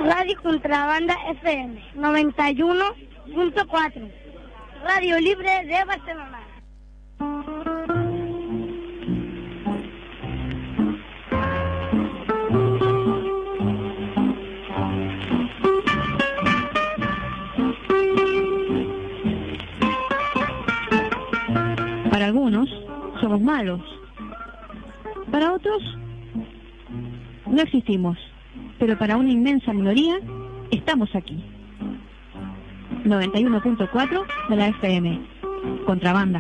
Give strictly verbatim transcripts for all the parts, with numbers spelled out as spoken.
Radio Contrabanda F M noventa y uno punto cuatro, Radio Libre de Barcelona. Para algunos somos malos, para otros no existimos, pero para una inmensa minoría estamos aquí. noventa y uno punto cuatro de la F M, Contrabanda.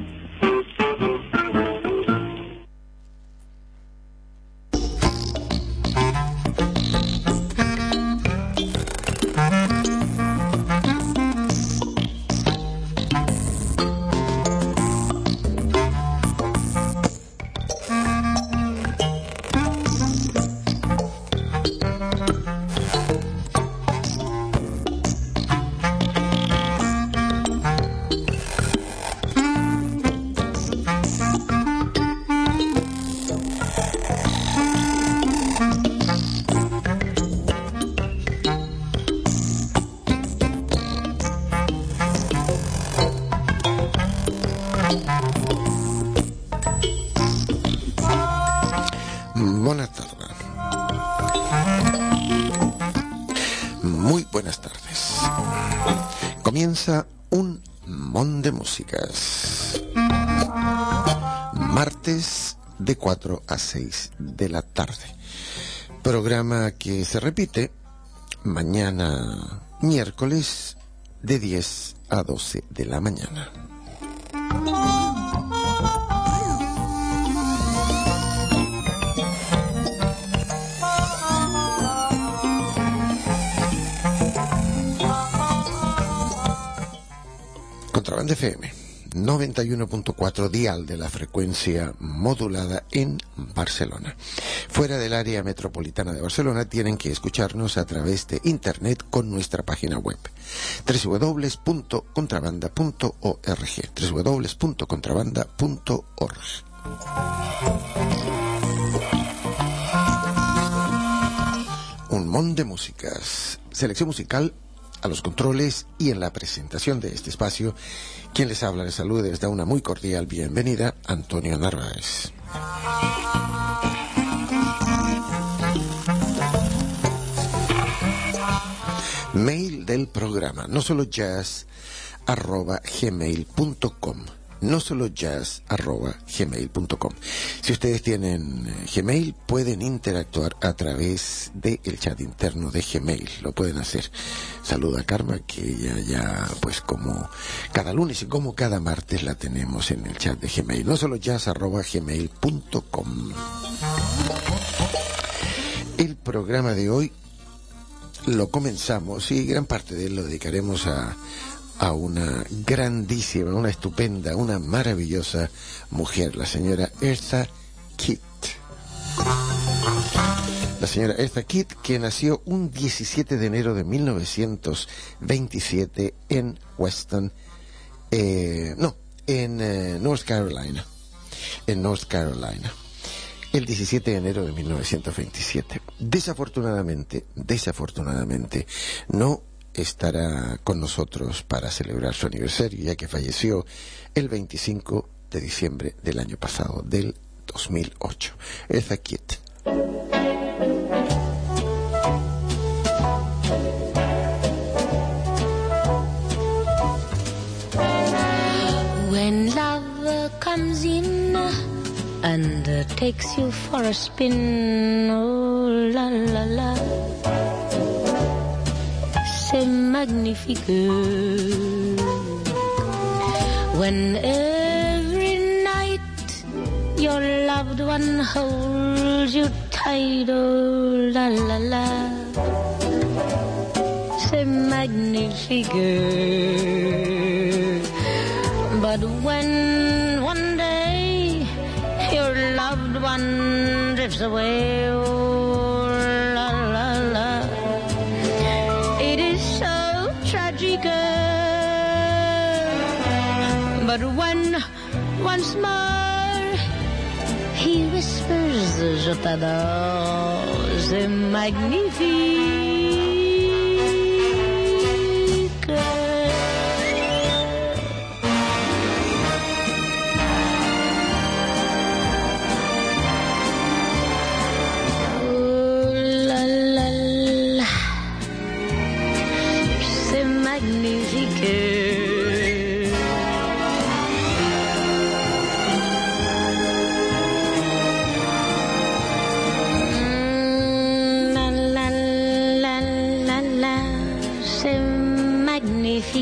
Buenas tardes. Muy buenas tardes. Comienza un mon de músicas. Martes de cuatro a seis de la tarde. Programa que se repite mañana miércoles de diez a doce de la mañana. Contrabanda F M noventa y uno punto cuatro, dial de la frecuencia modulada en Barcelona. Fuera del área metropolitana de Barcelona tienen que escucharnos a través de internet con nuestra página web doble u doble u doble u punto contrabanda punto org doble u doble u doble u punto contrabanda punto org. Un mon de músicas, selección musical a los controles y en la presentación de este espacio. Quien les habla, les saluda, les da una muy cordial bienvenida, Antonio Narváez. Mail del programa, no solo jazz arroba gmail punto com. No solo jazz arroba gmail punto com. Si ustedes tienen Gmail, pueden interactuar a través del chat interno de Gmail. Lo pueden hacer. Saluda a Karma, que ella ya, pues como cada lunes y como cada martes la tenemos en el chat de Gmail. No solo jazz arroba gmail punto com. El programa de hoy lo comenzamos y gran parte de él lo dedicaremos a a una grandísima, una estupenda, una maravillosa mujer, la señora Eartha Kitt. La señora Eartha Kitt, que nació un diecisiete de enero de mil novecientos veintisiete en Weston, eh, no, en eh, North Carolina, en North Carolina, el diecisiete de enero de mil novecientos veintisiete. Desafortunadamente, desafortunadamente, no estará con nosotros para celebrar su aniversario, ya que falleció el veinticinco de diciembre del año pasado, del dos mil ocho. Eartha Kitt. When love comes in and uh, takes you for a spin, oh la la la, c'est magnifique. When every night your loved one holds you tight, oh la la la, c'est magnifique. But when one day your loved one drifts away, oh la la la, it is so tragic. But when once more he whispers, je t'adore, c'est magnifique.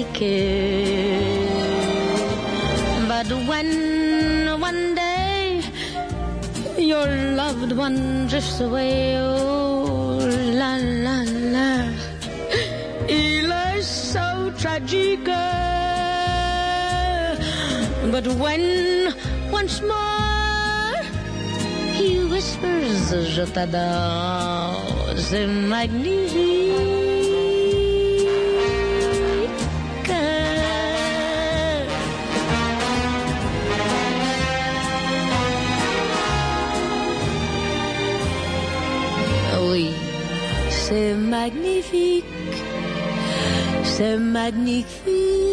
kid. But when one day your loved one drifts away, oh la la la, il est so tragique. But when once more he whispers, je t'adore, c'est magnifique. Oui, c'est magnifique, c'est magnifique.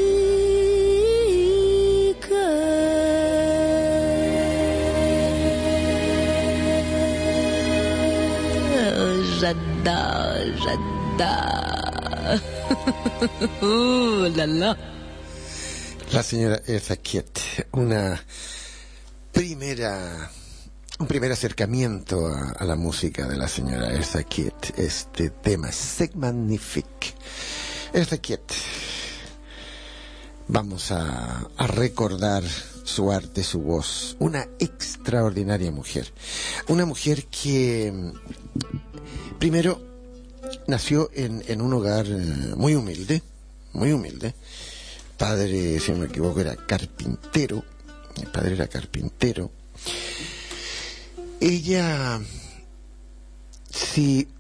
J'adore, j'adore. Oh la la. La señora Eartha Kitt, una primera, un primer acercamiento a, a la música de la señora Eartha Kitt, este tema, C'est magnifique. Eartha Kitt, vamos a, a recordar su arte, su voz, una extraordinaria mujer, una mujer que primero nació en, en un hogar muy humilde, muy humilde. Padre, si no me equivoco, era carpintero. Mi padre era carpintero. Ella, si,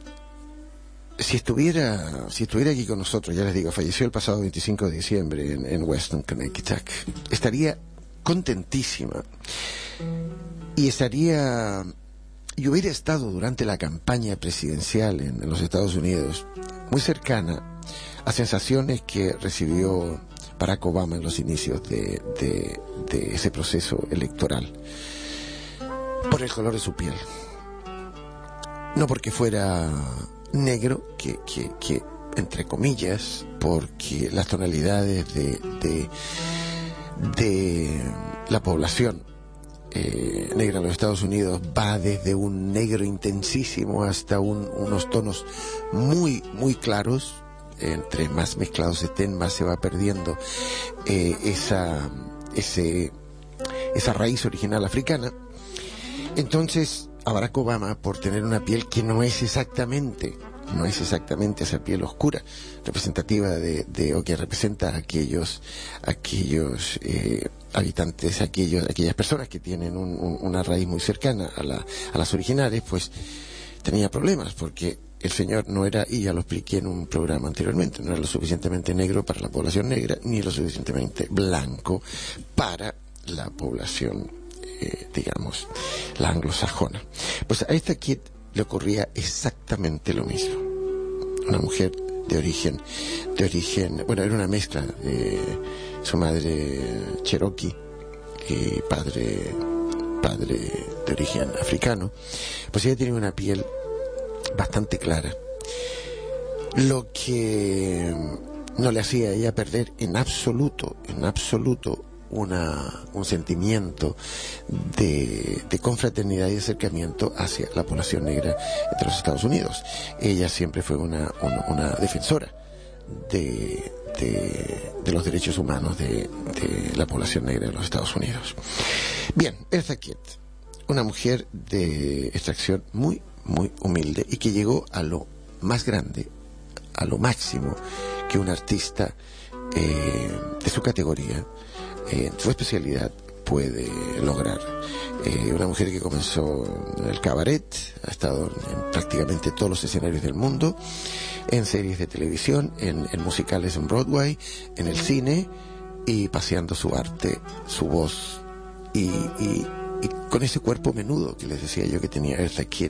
si estuviera, si estuviera aquí con nosotros, ya les digo, falleció el pasado veinticinco de diciembre en, en Weston, Connecticut, estaría contentísima y estaría, y hubiera estado durante la campaña presidencial en, en los Estados Unidos muy cercana a sensaciones que recibió Barack Obama en los inicios de, de, de ese proceso electoral, por el color de su piel, no porque fuera negro, que, que, que entre comillas, porque las tonalidades de, de, de la población eh, negra en los Estados Unidos va desde un negro intensísimo hasta un, unos tonos muy, muy claros. Entre más mezclados estén, más se va perdiendo eh, esa, ese, esa raíz original africana. Entonces, a Barack Obama, por tener una piel que no es exactamente, no es exactamente esa piel oscura, representativa de, de o que representa a aquellos, aquellos eh, habitantes, aquellos, aquellas personas que tienen un, un, una raíz muy cercana a, la, a las originales, pues tenía problemas, porque el señor no era, y ya lo expliqué en un programa anteriormente, no era lo suficientemente negro para la población negra, ni lo suficientemente blanco para la población, eh, digamos, la anglosajona. Pues a esta Kitt le ocurría exactamente lo mismo. Una mujer de origen, de origen, bueno, era una mezcla de su madre cherokee y padre, padre de origen africano. Pues ella tenía una piel bastante clara, lo que no le hacía a ella perder en absoluto, en absoluto una, un sentimiento de, de confraternidad y acercamiento hacia la población negra de los Estados Unidos. Ella siempre fue una, una, una defensora de, de, de los derechos humanos de, de la población negra de los Estados Unidos. Bien, Eartha Kitt, una mujer de extracción muy muy humilde y que llegó a lo más grande, a lo máximo que un artista eh, de su categoría, eh, en su especialidad, puede lograr. Eh, una mujer que comenzó en el cabaret, ha estado en prácticamente todos los escenarios del mundo, en series de televisión, en, en musicales en Broadway, en el cine, y paseando su arte, su voz y, y Y con ese cuerpo menudo que les decía yo que tenía Eartha Kitt,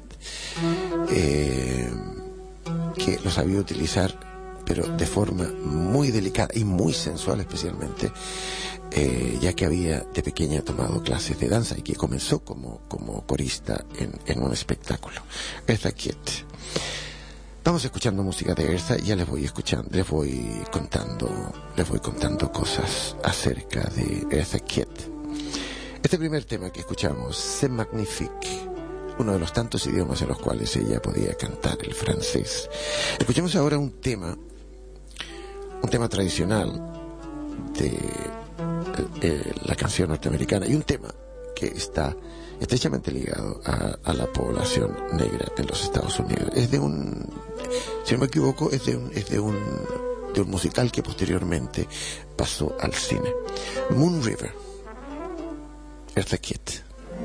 eh, que lo sabía utilizar, pero de forma muy delicada y muy sensual especialmente, eh, ya que había de pequeña tomado clases de danza y que comenzó como, como corista en, en un espectáculo. Eartha Kitt. Vamos escuchando música de Eartha, ya les voy escuchando, les voy contando, les voy contando cosas acerca de Eartha Kitt. Este primer tema que escuchamos, C'est magnifique, uno de los tantos idiomas en los cuales ella podía cantar, el francés. Escuchemos ahora un tema, un tema tradicional de eh, eh, la canción norteamericana y un tema que está estrechamente ligado a, a la población negra en los Estados Unidos. Es de un, si no me equivoco, es de un, es de un, de un musical que posteriormente pasó al cine. Moon River, Eartha Kitt.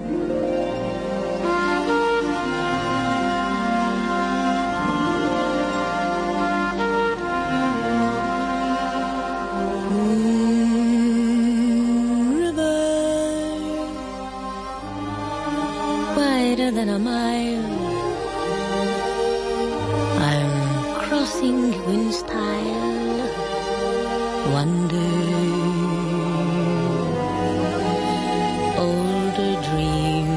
Than a mile, I'm crossing in style. Wonder, older dream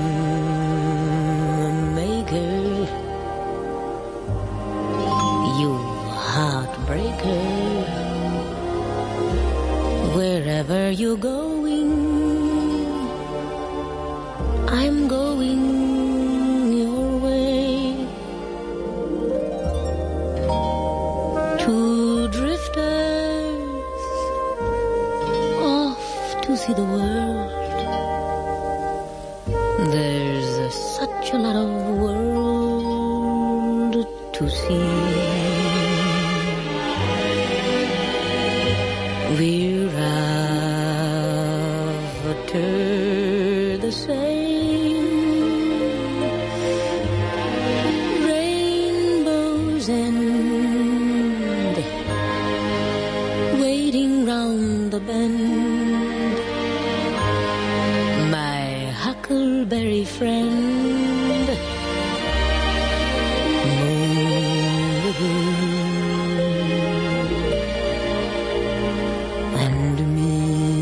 maker, you heartbreaker. Wherever you're going, I'm going. See the world. There's uh, such a lot of world to see. We're after the same rainbows end, waiting round the bend. Huckleberry friend, Moon River, and me.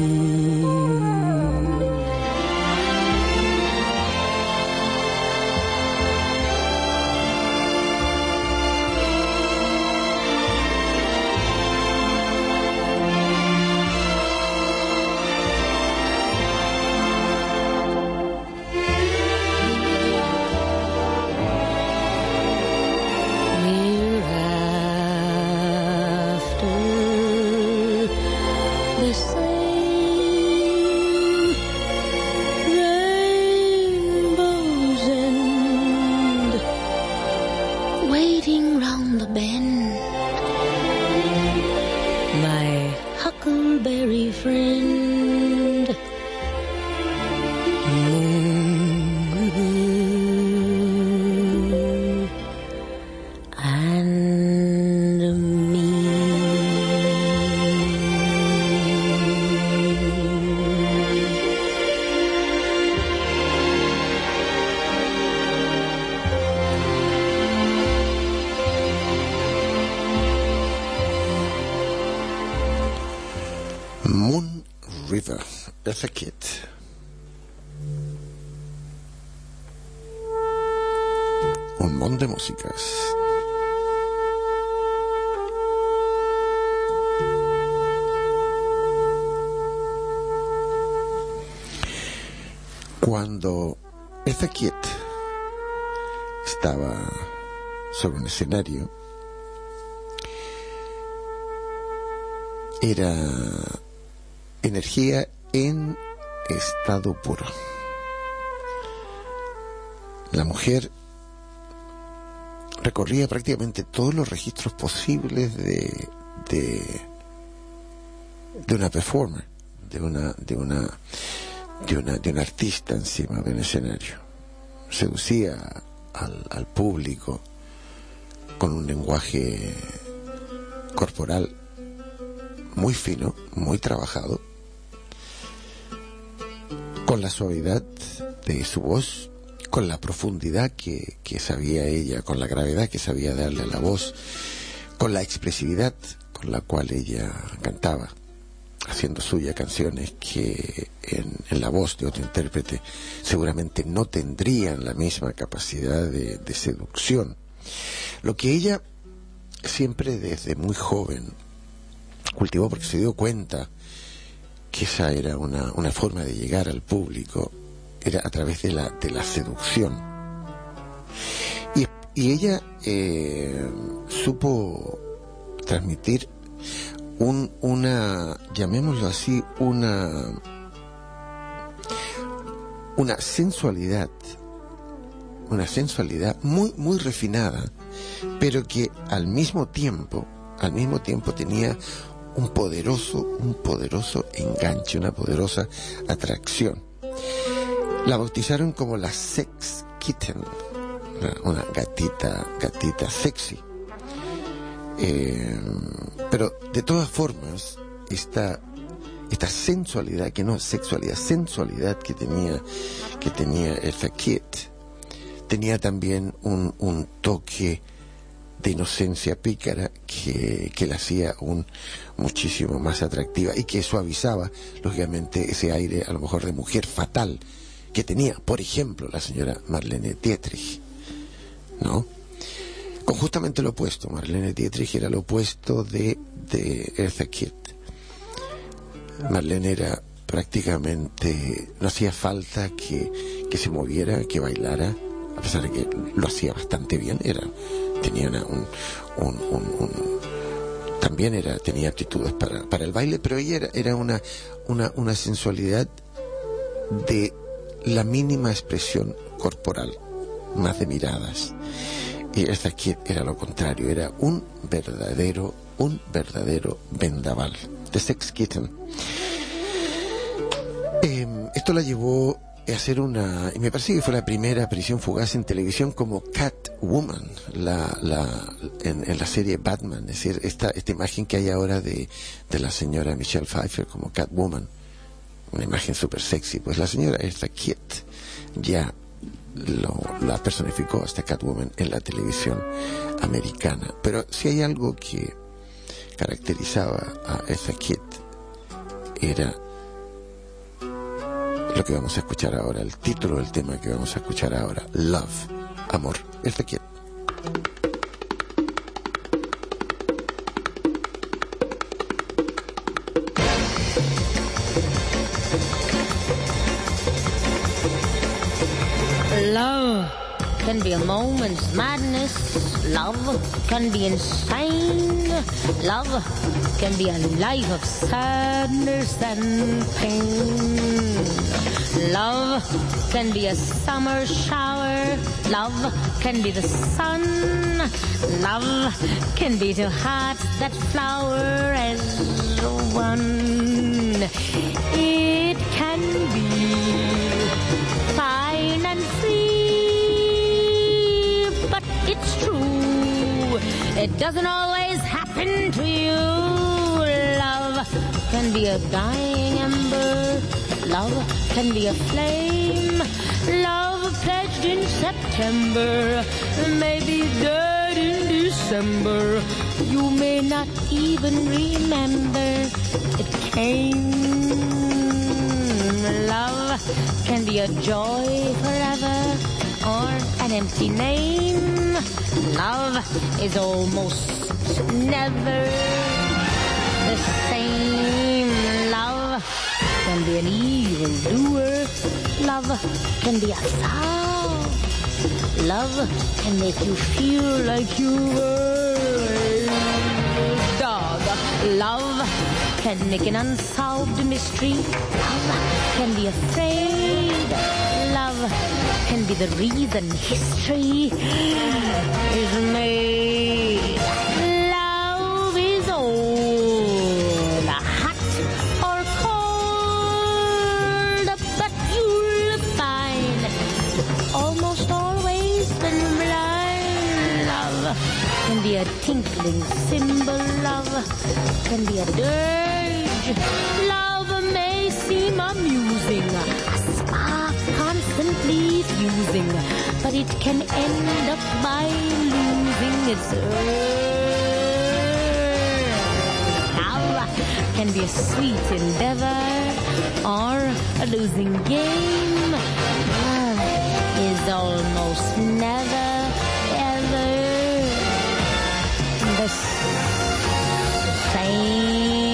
Eartha Kitt. Un montón de músicas. Cuando Eartha Kitt estaba sobre un escenario, era energía en estado puro. La mujer recorría prácticamente todos los registros posibles de de, de una performer, de una de una de una de un artista encima de un escenario. Seducía al, al público con un lenguaje corporal muy fino, muy trabajado, con la suavidad de su voz, con la profundidad que, que sabía ella, con la gravedad que sabía darle a la voz, con la expresividad con la cual ella cantaba, haciendo suya canciones que en, en la voz de otro intérprete seguramente no tendrían la misma capacidad de, de seducción. Lo que ella siempre desde muy joven cultivó, porque se dio cuenta que esa era una, una forma de llegar al público, era a través de la, de la seducción. Y, y ella eh, supo transmitir un, una, llamémoslo así, una, una sensualidad, una sensualidad muy, muy refinada, pero que al mismo tiempo, al mismo tiempo tenía un poderoso, un poderoso enganche, una poderosa atracción. La bautizaron como la Sex Kitten, una, una gatita, gatita sexy. Eh, pero de todas formas, esta, esta sensualidad, que no es sexualidad, sensualidad que tenía, que tenía Eartha Kitt, tenía también un, un toque de inocencia pícara que, que la hacía un muchísimo más atractiva y que suavizaba, lógicamente, ese aire a lo mejor de mujer fatal que tenía, por ejemplo, la señora Marlene Dietrich, ¿no? Con justamente lo opuesto. Marlene Dietrich era lo opuesto de, de Eartha Kitt. Marlene era prácticamente, no hacía falta que, que se moviera, que bailara, a pesar de que lo hacía bastante bien, era, tenía una, un, un, un, un, también era, tenía aptitudes para, para el baile, pero ella era, era una, una, una sensualidad de la mínima expresión corporal, más de miradas. Y Eartha Kitt era lo contrario, era un verdadero, un verdadero vendaval. The Sex Kitten. Eh, esto la llevó a hacer una, y me parece que fue la primera aparición fugaz en televisión como Catwoman, la, la, en, en la serie Batman. Es decir, esta, esta imagen que hay ahora de, de la señora Michelle Pfeiffer como Catwoman, una imagen súper sexy. Pues la señora Eartha Kitt ya Lo, la personificó hasta Catwoman en la televisión americana. Pero si hay algo que caracterizaba a Eartha Kitt, era lo que vamos a escuchar ahora, el título del tema que vamos a escuchar ahora, Love, amor. Eartha Kitt. Love can be a moment's madness. Love can be insane. Love can be a life of sadness and pain. Love can be a summer shower. Love can be the sun. Love can be two hearts that flower as one. It can be fine and free, but it's true, it doesn't always happen to you. Love can be a dying ember. Love can be a flame. Love pledged in September may be dead in December. You may not even remember it came. Love can be a joy forever or an empty name. Love is almost never the same. Love can be an evil doer. Love can be a foul. Love can make you feel like you were a dog. Love can make an unsolved mystery. Love can be afraid. Love can be the reason history is made. Love is old, hot or cold, but you'll find it's almost always been blind. Love can be a tinkling cymbal. Love can be a dirge. Love may seem amusing, a spark constantly fusing, but it can end up by losing its urge. Love can be a sweet endeavor or a losing game. Love is almost never, ever the same.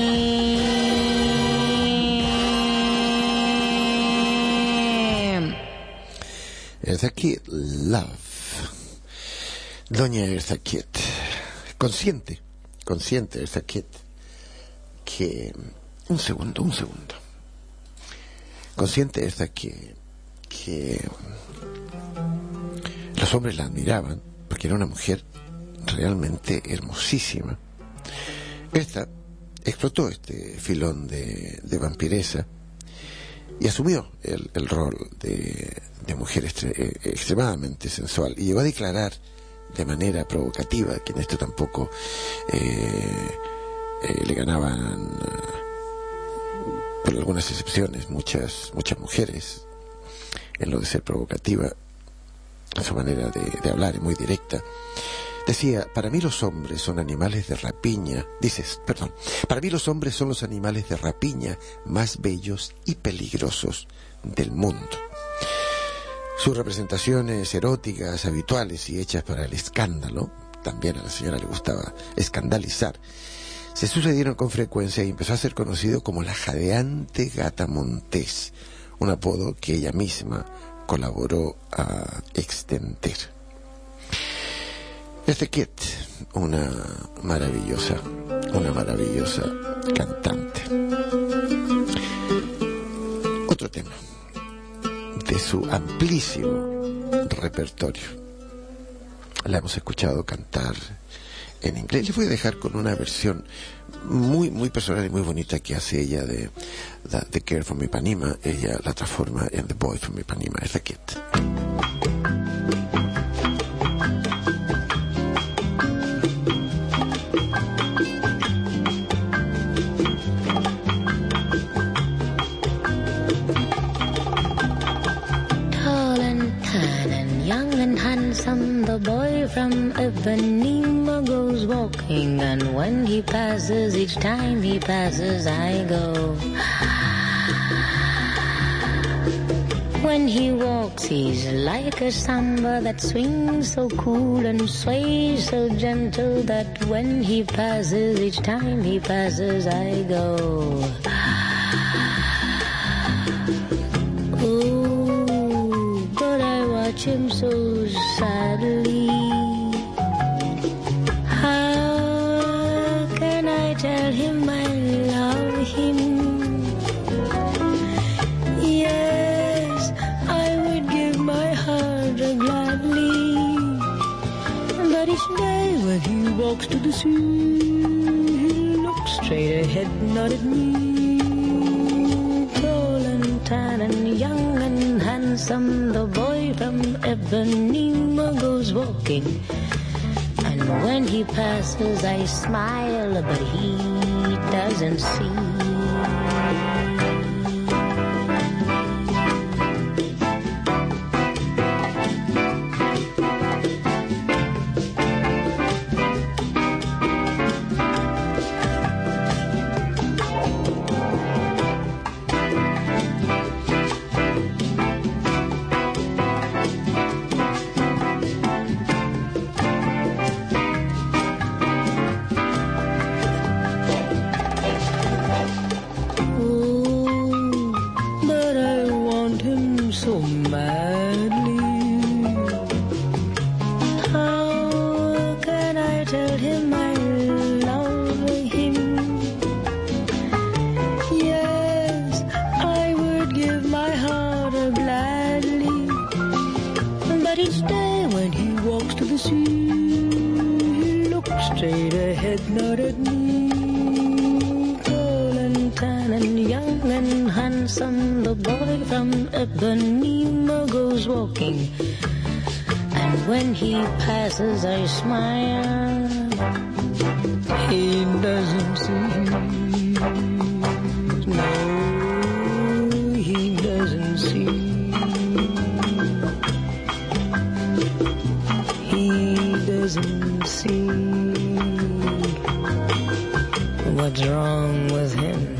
Eartha Kitt, Love. Doña Eartha Kitt, consciente, consciente Eartha Kitt que... Un segundo, un segundo. Consciente Eartha que... que los hombres la admiraban porque era una mujer realmente hermosísima. Eartha explotó este filón de, de vampiresa y asumió el, el rol de, de mujer extre, extremadamente sensual, y llegó a declarar de manera provocativa que en esto tampoco eh, eh, le ganaban, por algunas excepciones, muchas muchas mujeres en lo de ser provocativa. Su manera de, de hablar es muy directa. Decía: para mí los hombres son animales de rapiña. Dices, perdón, para mí los hombres son los animales de rapiña más bellos y peligrosos del mundo. Sus representaciones eróticas habituales y hechas para el escándalo, también a la señora le gustaba escandalizar, se sucedieron con frecuencia y empezó a ser conocido como la jadeante gata montés, un apodo que ella misma colaboró a extender. Eartha Kitt, una maravillosa, una maravillosa cantante. Otro tema de su amplísimo repertorio. La hemos escuchado cantar en inglés. Les voy a dejar con una versión muy muy personal y muy bonita que hace ella de The, the Girl from Ipanema. Ella la transforma en The Boy from Ipanema. Eartha Kitt. The boy from Ipanema goes walking, and when he passes, each time he passes, I go. When he walks, he's like a samba that swings so cool and sways so gentle that when he passes, each time he passes, I go. Oh, but I watch him so sadly. How can I tell him I love him? Yes, I would give my heart gladly, but each day when he walks to the sea, he looks straight ahead, not at me. Tall and tan and young and handsome, the boy from Ipanema goes walking, and when he passes I smile, but he doesn't see. Passes, I smile. He doesn't see. No, he doesn't see. He doesn't see what's wrong with him.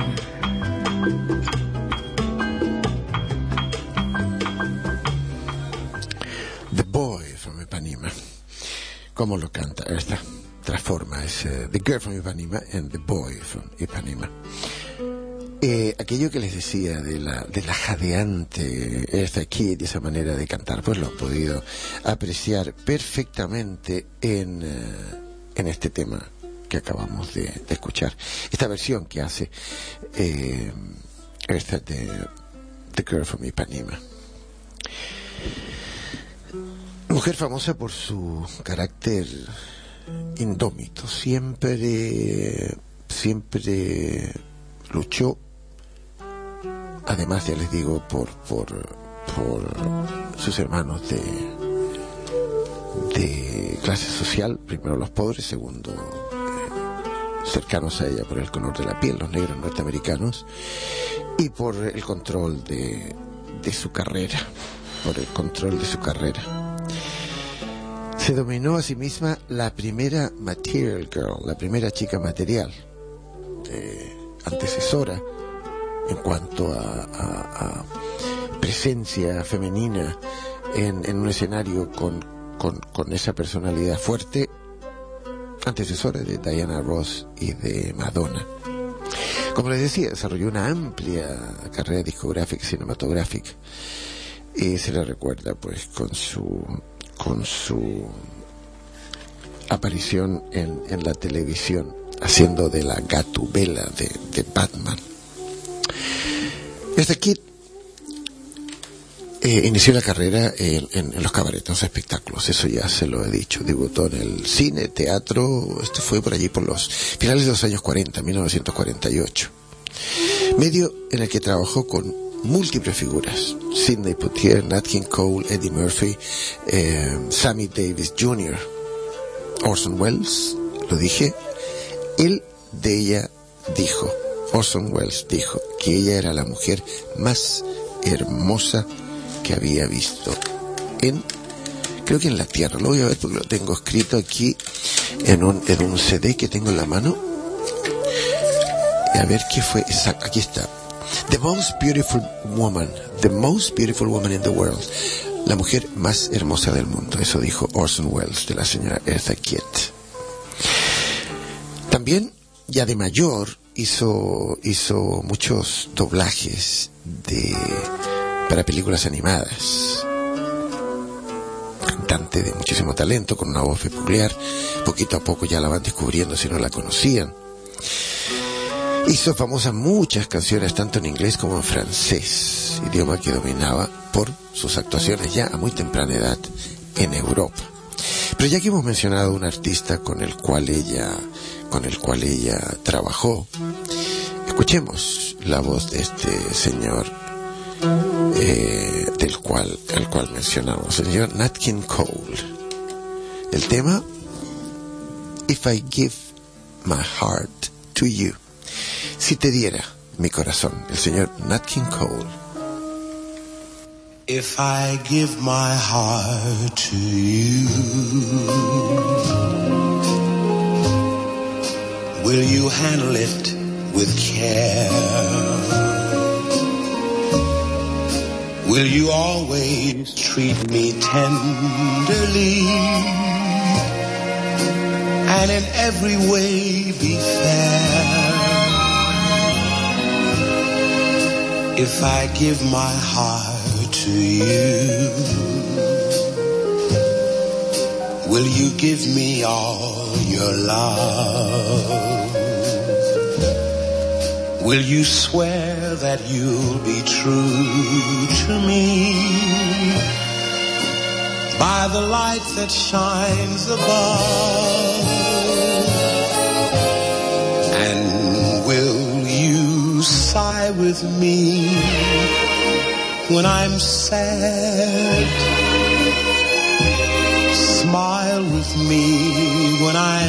The Boy from Ipanema. ¿Cómo lo canta? Esta transforma es uh, The Girl from Ipanema and The Boy from Ipanema. Eh, aquello que les decía de la, de la jadeante Eartha Kitt y esa manera de cantar, pues lo han podido apreciar perfectamente en, uh, en este tema que que acabamos de, de escuchar. Esta versión que hace eh, esta de The Girl from Ipanema. Mujer famosa por su carácter indómito. Siempre, siempre luchó. Además, ya les digo, por, por, por sus hermanos de, de clase social. Primero los pobres, segundo eh, cercanos a ella por el color de la piel, los negros norteamericanos, y por el control de, de su carrera, por el control de su carrera. Se dominó a sí misma la primera Material Girl, la primera chica material, eh, antecesora en cuanto a, a, a presencia femenina en, en un escenario con, con, con esa personalidad fuerte, antecesora de Diana Ross y de Madonna. Como les decía, desarrolló una amplia carrera discográfica y cinematográfica, y se le recuerda pues con su con su aparición en, en la televisión, haciendo de la Gatubela de, de Batman. Desde aquí eh, inició la carrera en, en, en los cabarets, en los espectáculos, eso ya se lo he dicho. Debutó en el cine, teatro, esto fue por allí por los finales de los años cuarenta, mil novecientos cuarenta y ocho. Medio en el que trabajó con múltiples figuras: Sidney Poitier, Nat King Cole, Eddie Murphy, eh, Sammy Davis junior, Orson Welles, lo dije. Él de ella dijo, Orson Welles dijo, que ella era la mujer más hermosa que había visto en, creo que en la tierra. Lo voy a ver porque lo tengo escrito aquí en un, en un C D que tengo en la mano. A ver qué fue exacto. Aquí está. The most beautiful woman, the most beautiful woman in the world, la mujer más hermosa del mundo. Eso dijo Orson Welles de la señora Eartha Kitt. También, ya de mayor, hizo hizo muchos doblajes de para películas animadas. Cantante de muchísimo talento, con una voz peculiar. Poquito a poco ya la van descubriendo si no la conocían. Hizo famosas muchas canciones, tanto en inglés como en francés, idioma que dominaba por sus actuaciones ya a muy temprana edad en Europa. Pero ya que hemos mencionado un artista con el cual ella, con el cual ella trabajó, escuchemos la voz de este señor, eh, del cual, el cual mencionamos, el señor Nat King Cole. El tema, If I Give My Heart to You. Si te diera mi corazón, el señor Nat King Cole. If I give my heart to you, will you handle it with care? Will you always treat me tenderly and in every way be fair? If I give my heart to you, will you give me all your love? Will you swear that you'll be true to me by the light that shines above? And will you sigh with me when I'm sad? Smile with me when I'm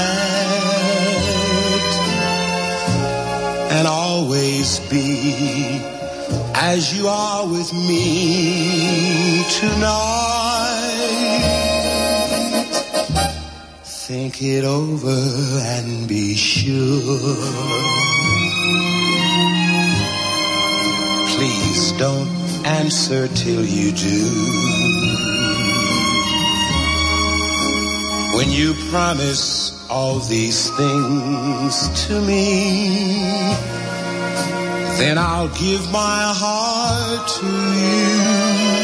glad, and always be as you are with me tonight. Think it over and be sure. Please don't answer till you do. When you promise all these things to me, then I'll give my heart to you.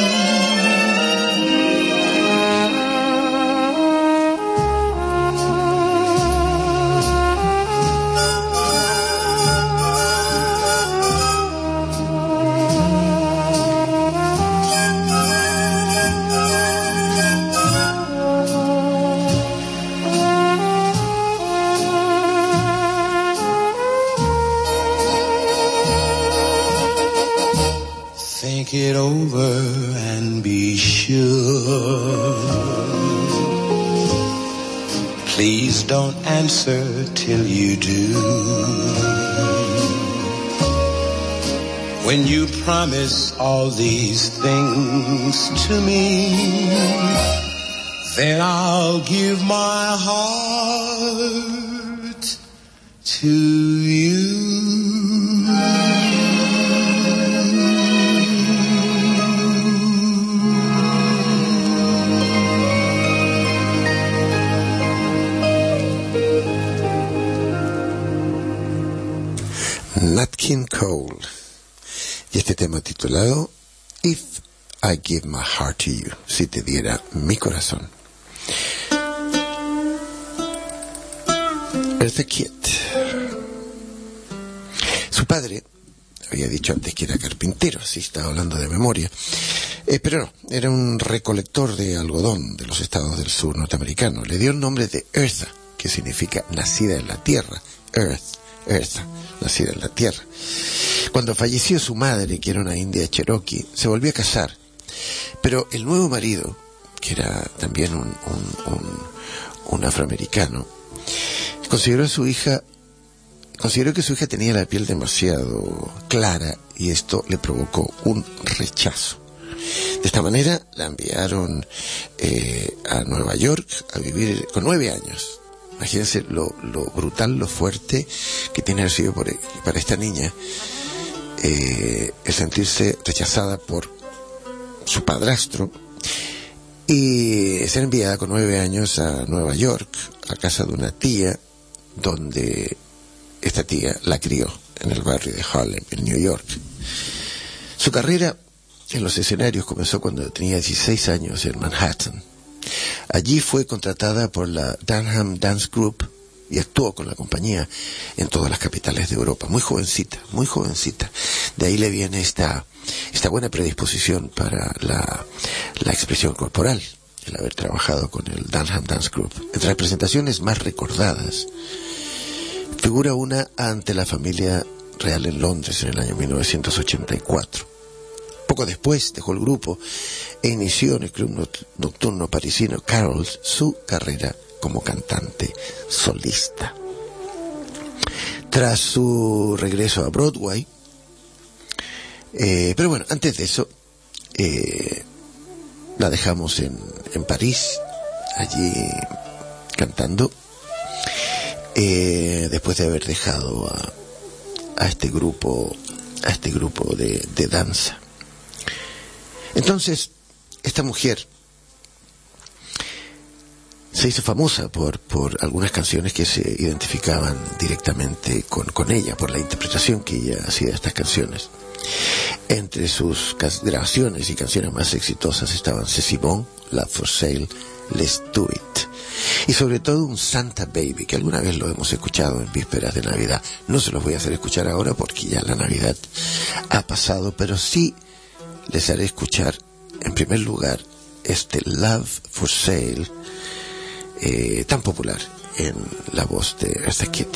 think it over and be sure. Please don't answer till you do. When you promise all these things to me, then I'll give my heart to you. Nat King Cole y este tema titulado If I Give My Heart to You, si te diera mi corazón. Eartha Kitt. Su padre había dicho antes que era carpintero, así estaba hablando de memoria, eh, pero no, era un recolector de algodón de los estados del sur norteamericano. Le dio el nombre de Eartha, que significa nacida en la tierra. Earth, Eartha, nacida en la tierra. Cuando falleció su madre, que era una india cherokee, se volvió a casar, pero el nuevo marido, que era también un, un, un, un afroamericano, consideró a su hija consideró que su hija tenía la piel demasiado clara y esto le provocó un rechazo. De esta manera la enviaron eh, a Nueva York a vivir con nueve años. Imagínense lo, lo brutal, lo fuerte que tiene que haber sido por, para esta niña eh, el sentirse rechazada por su padrastro y ser enviada con nueve años a Nueva York, a casa de una tía, donde esta tía la crió en el barrio de Harlem, en New York. Su carrera en los escenarios comenzó cuando tenía dieciséis años en Manhattan. Allí fue contratada por la Dunham Dance Group y actuó con la compañía en todas las capitales de Europa. Muy jovencita, muy jovencita. De ahí le viene esta, esta buena predisposición para la, la expresión corporal, el haber trabajado con el Dunham Dance Group. Entre las presentaciones más recordadas figura una ante la familia real en Londres en el año mil novecientos ochenta y cuatro. Poco después dejó el grupo e inició en el club nocturno parisino Carol's su carrera como cantante solista. Tras su regreso a Broadway, eh, pero bueno, antes de eso, eh, la dejamos en, en París, allí cantando, eh, después de haber dejado a, a este grupo, a este grupo de, de danza. Entonces, esta mujer se hizo famosa por, por algunas canciones que se identificaban directamente con, con ella, por la interpretación que ella hacía de estas canciones. Entre sus grabaciones y canciones más exitosas estaban Ceci Bone, Love for Sale, Let's Do It, y sobre todo un Santa Baby, que alguna vez lo hemos escuchado en vísperas de Navidad. No se los voy a hacer escuchar ahora porque ya la Navidad ha pasado, pero sí les haré escuchar en primer lugar este Love for Sale, eh, tan popular en la voz de Eartha Kitt.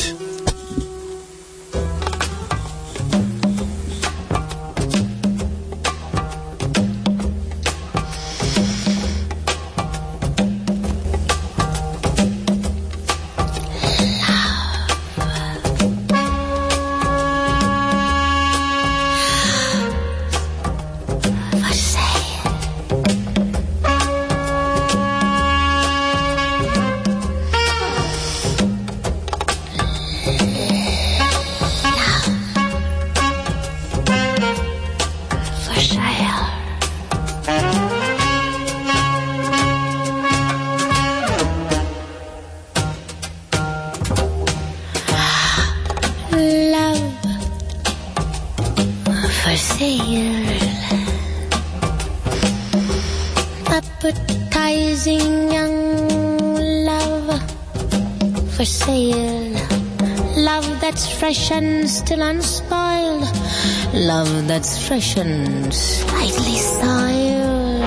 Fresh and still unspoiled, love that's fresh and slightly soiled,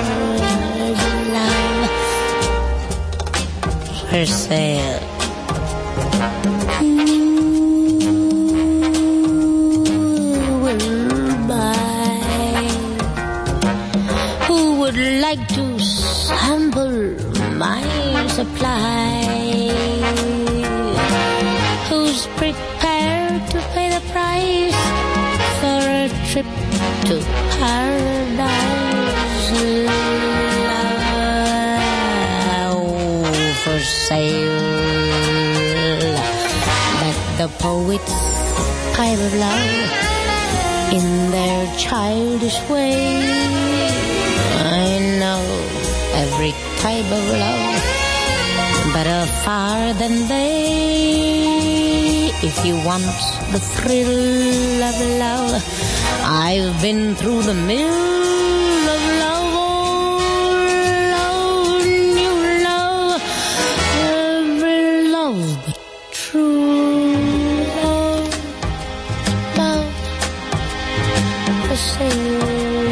love for sale. Ooh, will buy. who's prepared to pay the price for a trip to paradise. Love for sale, that the poets type of love in their childish way. I know every type of love better far than they. If you want the thrill of love, I've been through the mill of love. Oh, love, new love, every love but true love, love for sale.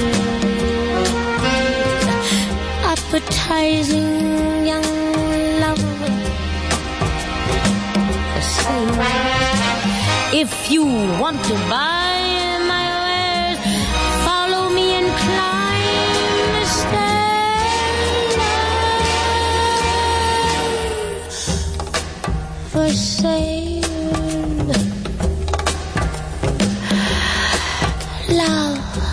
Appetizing young love for sale. If you want to buy my wares, follow me and climb the stairs. For sale, love.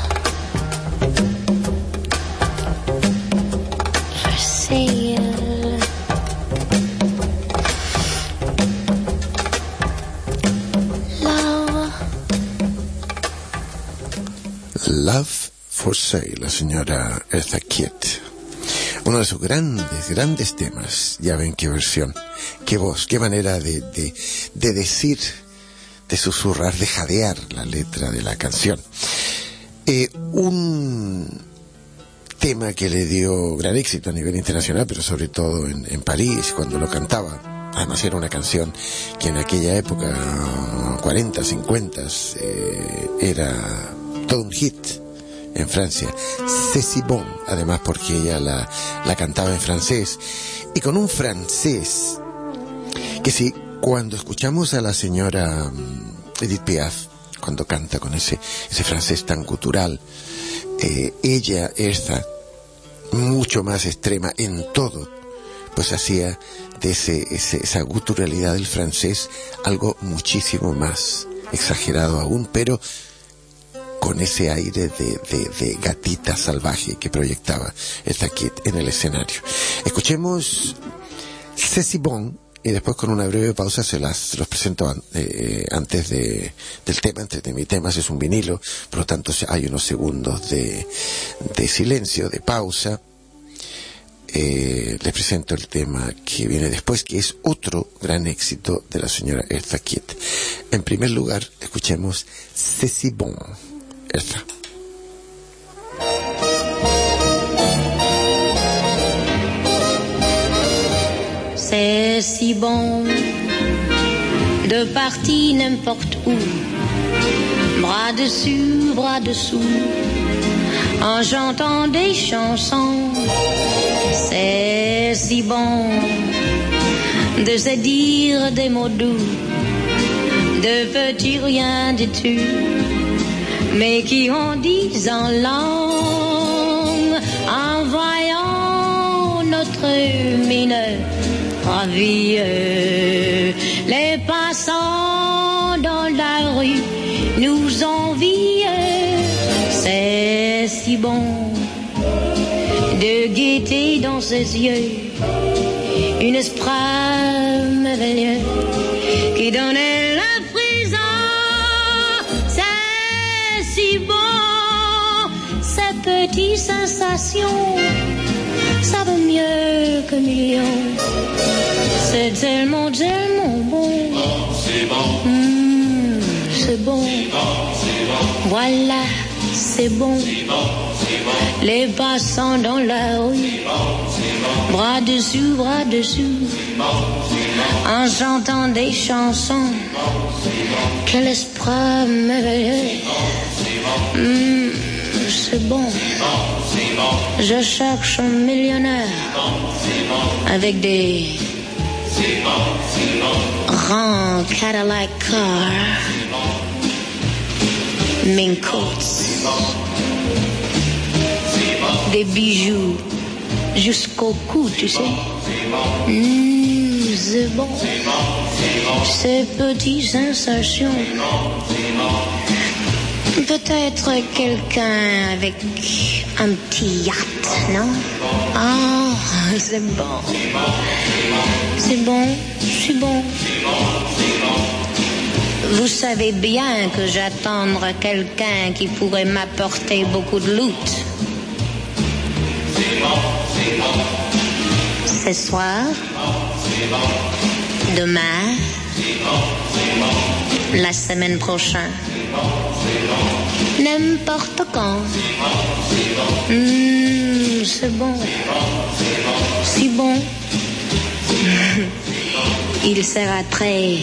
Love for Sale, la señora Eartha Kitt. Uno de sus grandes, grandes temas. Ya ven qué versión, qué voz, qué manera de, de, de decir, de susurrar, de jadear la letra de la canción. Eh, un tema que le dio gran éxito a nivel internacional, pero sobre todo en, en París, cuando lo cantaba. Además era una canción que en aquella época, cuarenta, cincuenta, eh, era todo un hit en Francia. C'est si bon, además porque ella la, la cantaba en francés, y con un francés que sí, cuando escuchamos a la señora Edith Piaf, cuando canta con ese, ese francés tan gutural, eh, ella, Eartha, mucho más extrema en todo, pues hacía de ese, ese, esa guturalidad del francés algo muchísimo más exagerado aún, pero con ese aire de, de, de gatita salvaje que proyectaba Eartha Kitt en el escenario. Escuchemos C'est si bon, y después con una breve pausa se las se los presento an, eh, antes de, del tema. Antes de mi tema es un vinilo, por lo tanto hay unos segundos de, de silencio, de pausa. Eh, les presento el tema que viene después, que es otro gran éxito de la señora Eartha Kitt. En primer lugar, escuchemos C'est si bon, Eartha. C'est si bon de partir n'importe où, bras dessus, bras dessous, en chantant des chansons. C'est si bon de se dire des mots doux, de petits rien du tout, mais qui en disent en langue, en voyant notre mine ravie. Les passants dans la rue nous envient. C'est si bon de guetter dans ses yeux une esprit merveilleux qui donnait la frisson. C'est si bon, ces petites sensations, ça vaut mieux que millions. C'est tellement, tellement bon. C'est bon. Mmh, c'est bon. Voilà, c'est bon. Les passants dans la rue, bras dessus, bras dessous, en chantant des chansons. Quel esprit merveilleux. Mmh, c'est bon. Je cherche un millionnaire avec des grands Cadillac cars, mink coats, des bijoux jusqu'au cou, tu sais. Mmh, c'est bon. ces petites sensations. Peut-être quelqu'un avec un petit yacht, non? Ah, c'est bon. C'est bon, c'est bon. Vous savez bien que j'attendrai quelqu'un qui pourrait m'apporter beaucoup de loot. Ce soir, demain, la semaine prochaine, n'importe quand. Mmh, c'est bon, si bon. Il sera très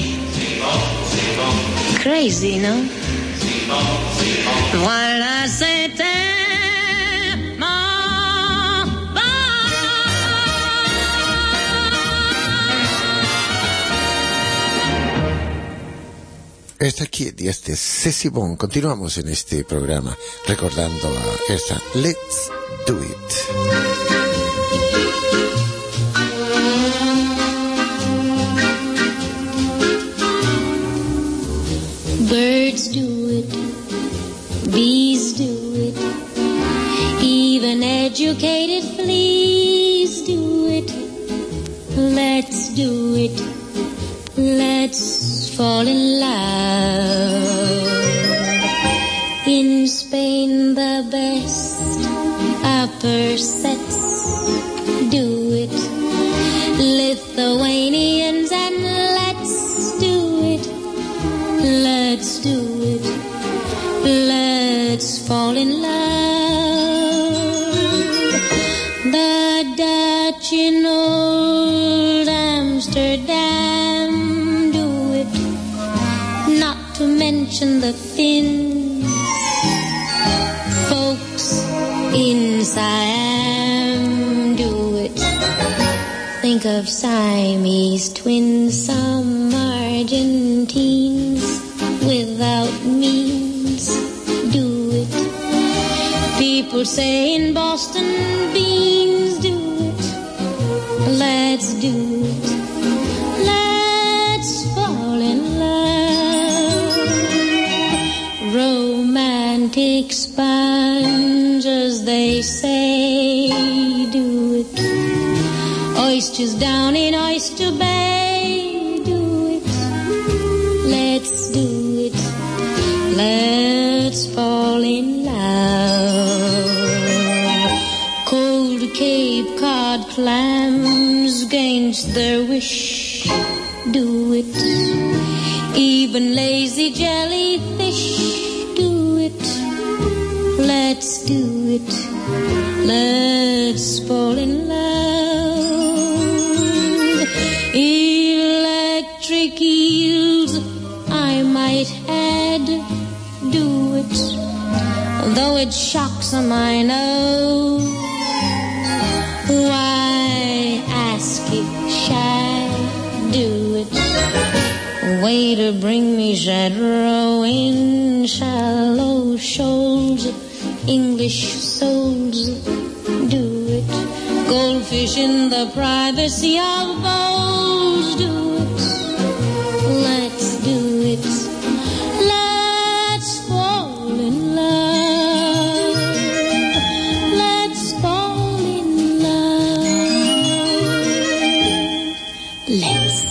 crazy, non? Voilà, c'était Eartha Kitt y este Ceci Bon. Continuamos en este programa recordando a Eartha. Let's do it. Birds do it, bees do it, even educated fleas do it. Let's do it, let's fall in love. In Spain the best upper sets do it, Lithuanians, and let's do it. Let's do it, let's fall in love. The Dutch in old Amsterdam do it, not to mention the Finns, folks in Siam do it. Think of Siamese twins, some Argentines without means do it. People say in Boston beans do it. Let's do it. Let's fall in love. Romantic sponges, they say, do it. Oysters down in Oyster Bay do it. Let's do it. Let's fall in love. Cold Cape Cod clams against their wish do it. Even lazy jellyfish do it. Let's do it. Let's fall in love. Electric eels, I might add, do it, though it shocks them, I know. Why ask it, shy, do it. Waiter, bring me shad roe in shallow shoals, English souls, do it. Goldfish in the privacy of bowls, do it. Let's do it. Let's fall in love. Let's fall in love. Let's.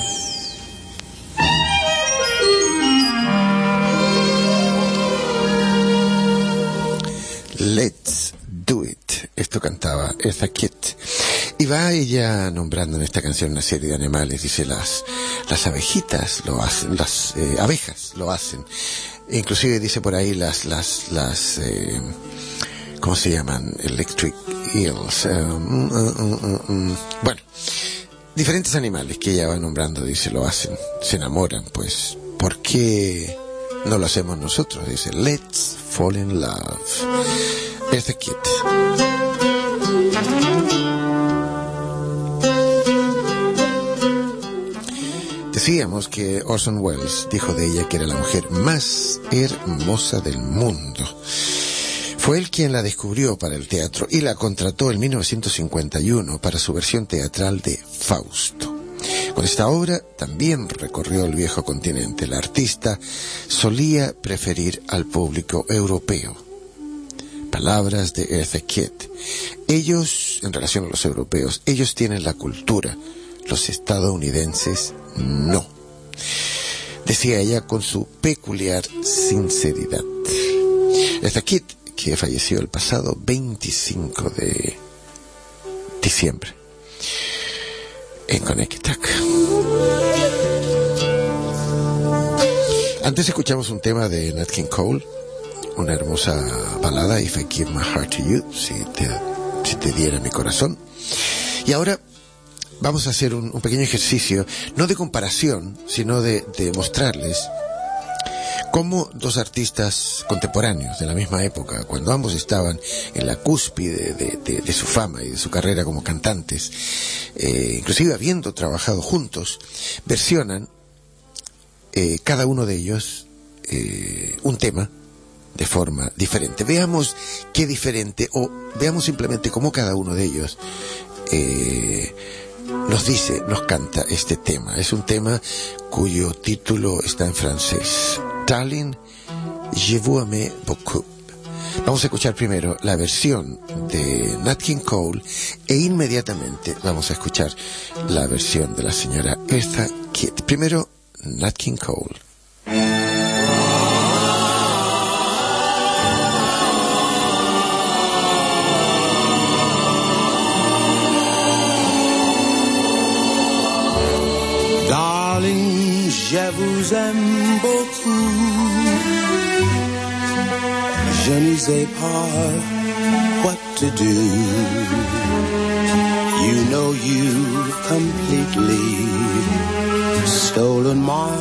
Let's do it. Esto cantaba Eartha Kitt. Y va ella nombrando en esta canción una serie de animales. Dice las las abejitas lo hacen, las eh, abejas lo hacen. E inclusive dice por ahí las las las eh, ¿cómo se llaman? Electric eels. Um, um, um, um. Bueno, diferentes animales que ella va nombrando. Dice lo hacen, se enamoran. Pues, ¿por qué no lo hacemos nosotros? Dice let's fall in love. Eartha Kitt. Decíamos que Orson Welles dijo de ella que era la mujer más hermosa del mundo. Fue él quien la descubrió para el teatro y la contrató en mil novecientos cincuenta y uno para su versión teatral de Fausto. Con esta obra también recorrió el viejo continente. El artista solía preferir al público europeo. Palabras de Eartha Kitt. Ellos, en relación a los europeos, ellos tienen la cultura, los estadounidenses no. Decía ella con su peculiar sinceridad. Eartha Kitt, que falleció el pasado veinticinco de diciembre en Connecticut. Antes escuchamos un tema de Nat King Cole, una hermosa balada, If I Give My Heart to You, si te, si te diera mi corazón. Y ahora vamos a hacer un, un pequeño ejercicio, no de comparación, sino de, de mostrarles cómo dos artistas contemporáneos de la misma época, cuando ambos estaban en la cúspide de, de, de su fama y de su carrera como cantantes, eh, inclusive habiendo trabajado juntos, versionan eh, cada uno de ellos eh, un tema de forma diferente. Veamos qué diferente, o veamos simplemente cómo cada uno de ellos eh, nos dice, nos canta este tema. Es un tema cuyo título está en francés. Darling, je vous aime beaucoup. Vamos a escuchar primero la versión de Nat King Cole e inmediatamente vamos a escuchar la versión de la señora Eartha Kitt. Primero, Nat King Cole. Darling, je vous aime beaucoup. Je ne sais pas what to do. You know you've completely stolen my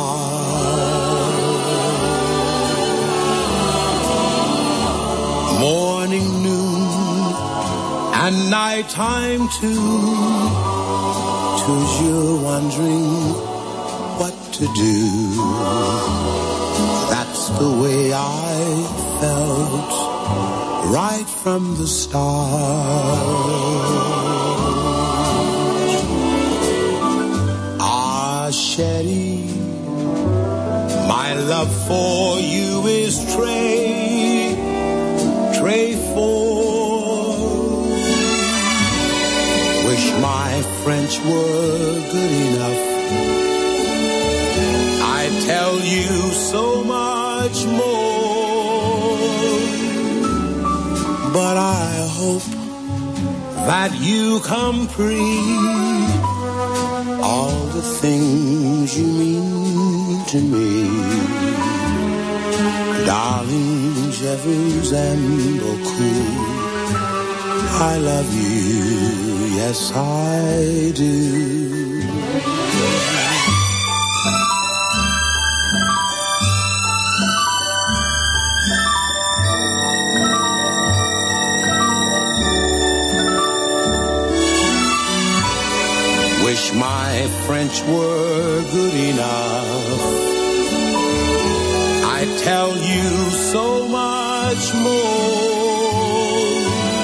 heart. Morning, noon, and night time too. Cause you're wondering what to do. That's the way I felt right from the start. Ah, Sherry, my love for you is Trey, Trey for. Wish my French were good enough. I tell you so much more, but I hope that you comprehend all the things you mean to me. Darling, je vous aime beaucoup. I love you, yes I do. Wish my French were good enough. I tell you so much more,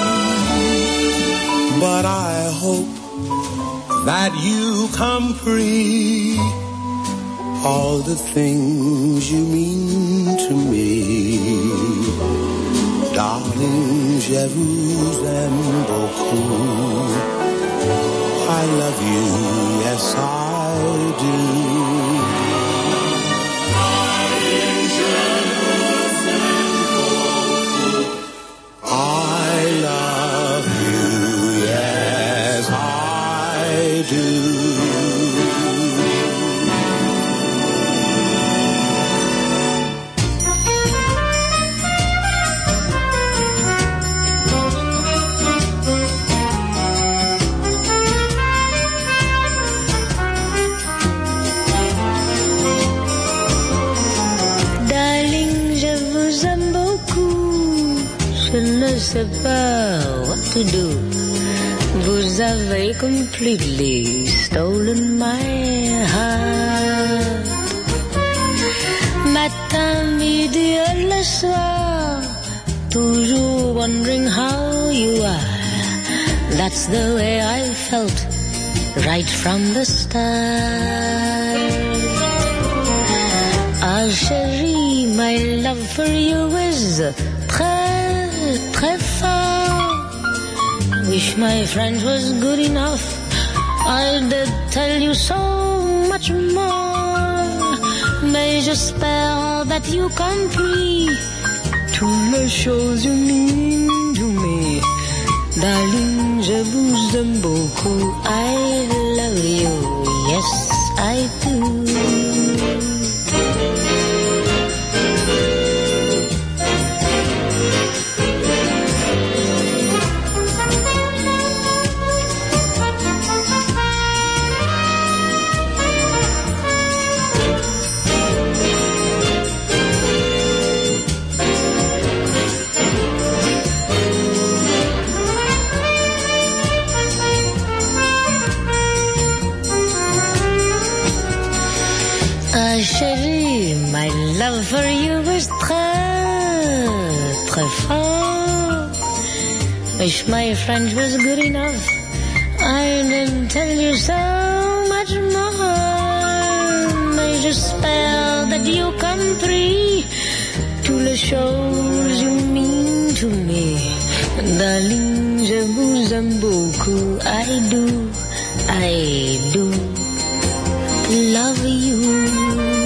but I hope that you comprehend all the things you mean to me. Darling, je vous aime beaucoup. I love you, yes I do. I love you, yes I do. Je ne sais pas what to do. Vous avez completely stolen my heart. Matin, midi et le soir, toujours wondering how you are. That's the way I felt right from the start. Ah chérie, my love for you is très, très fort. Wish my French was good enough, I'd tell you so much more. Mais j'espère that you compris toutes les choses you mean to me. Darling, je vous aime beaucoup. I love you, yes I do. Chérie, my love for you is très, très fort. Wish my French was good enough, I'd tell you so much more. Mais j'espère that you compris toutes les choses you mean to me. Darling, je vous aime beaucoup. I do, I do love you.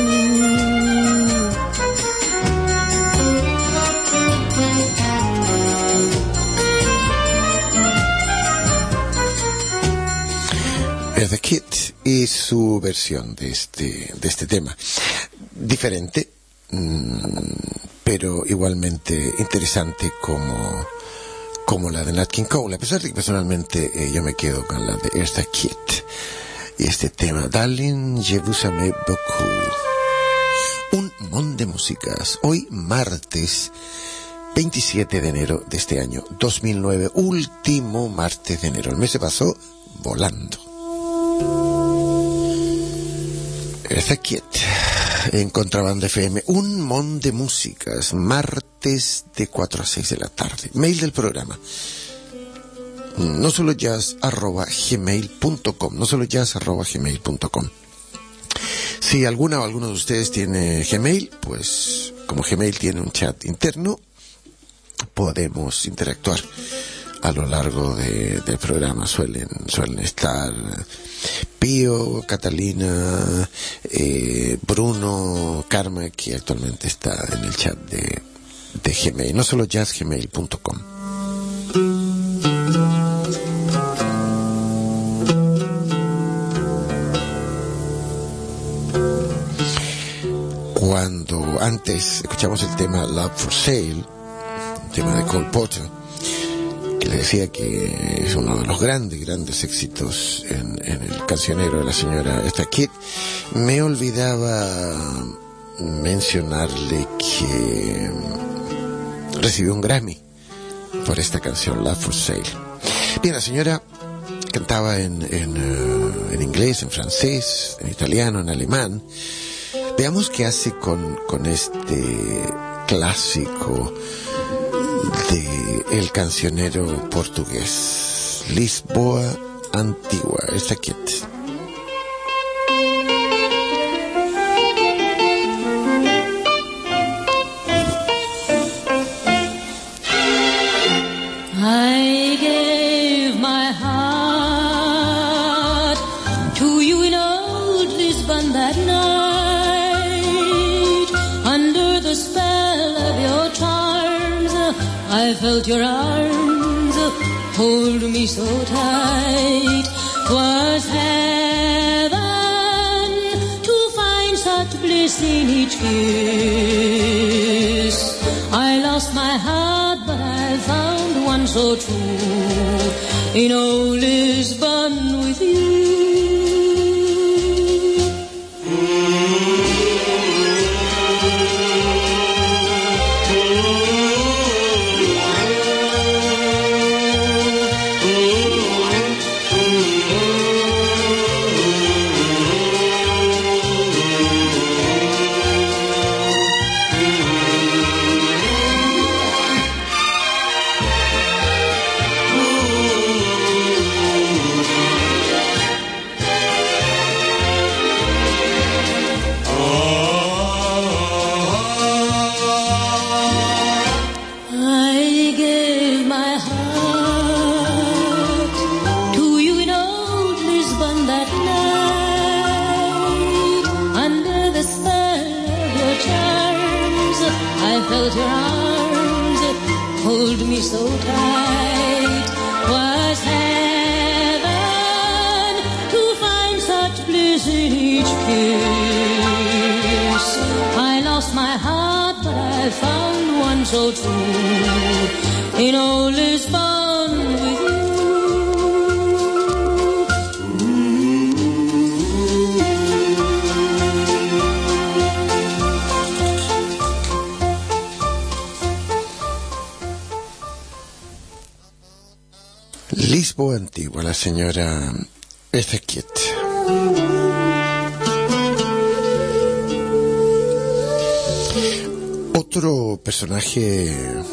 The Kid y su versión de este, de este tema. Diferente, mmm, pero igualmente interesante como, como la de Nat King Cole. A pesar de que personalmente eh, yo me quedo con la de Eartha Kitt y este tema, Darling, je vous aime beaucoup. Un montón de músicas. Hoy martes veintisiete de enero de este año dos mil nueve, último martes de enero. El mes se pasó volando. Eartha Kitt en Contrabanda F M, un mon de músicas, martes de cuatro a seis de la tarde. Mail del programa, no solo jazz arroba gmail punto com, no solo jazz arroba gmail punto com. Si alguna o alguno de ustedes tiene Gmail, pues como Gmail tiene un chat interno, podemos interactuar a lo largo de, del programa. Suelen, suelen estar Pío, Catalina, eh, Bruno, Karma, que actualmente está en el chat de, de Gmail, no solo jazz gmail punto com. Cuando antes escuchamos el tema Love for Sale, un tema de Cole Porter, que le decía que es uno de los grandes, grandes éxitos en, en el cancionero de la señora Eartha Kitt, me olvidaba mencionarle que recibió un Grammy por esta canción, Love for Sale. Bien, la señora cantaba en, en, uh, en inglés, en francés, en italiano, en alemán. Veamos qué hace con, con este clásico de el cancionero portugués, Lisboa Antigua, Eartha Kitt. I gave my heart to you in old Lisbon that night. Under the spell of your charms, I felt your arms hold me so tight. 'Twas heaven to find such bliss in each kiss. I lost my heart, but I found one so true in old Lisbon with you. spell of your charms. I felt your arms hold me so tight. Was heaven to find such bliss in each kiss? I lost my heart, but I found one so true. In all is fun with you. Lisboa Antigua, la señora Eartha Kitt. Otro personaje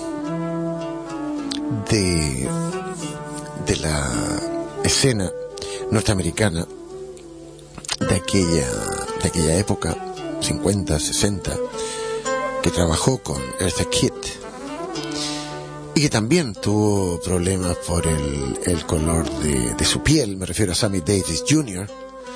de, de la escena norteamericana de aquella, de aquella época, cincuenta, sesenta, que trabajó con Eartha Kitt y que también tuvo problemas por el, el color de, de su piel, me refiero a Sammy Davis junior,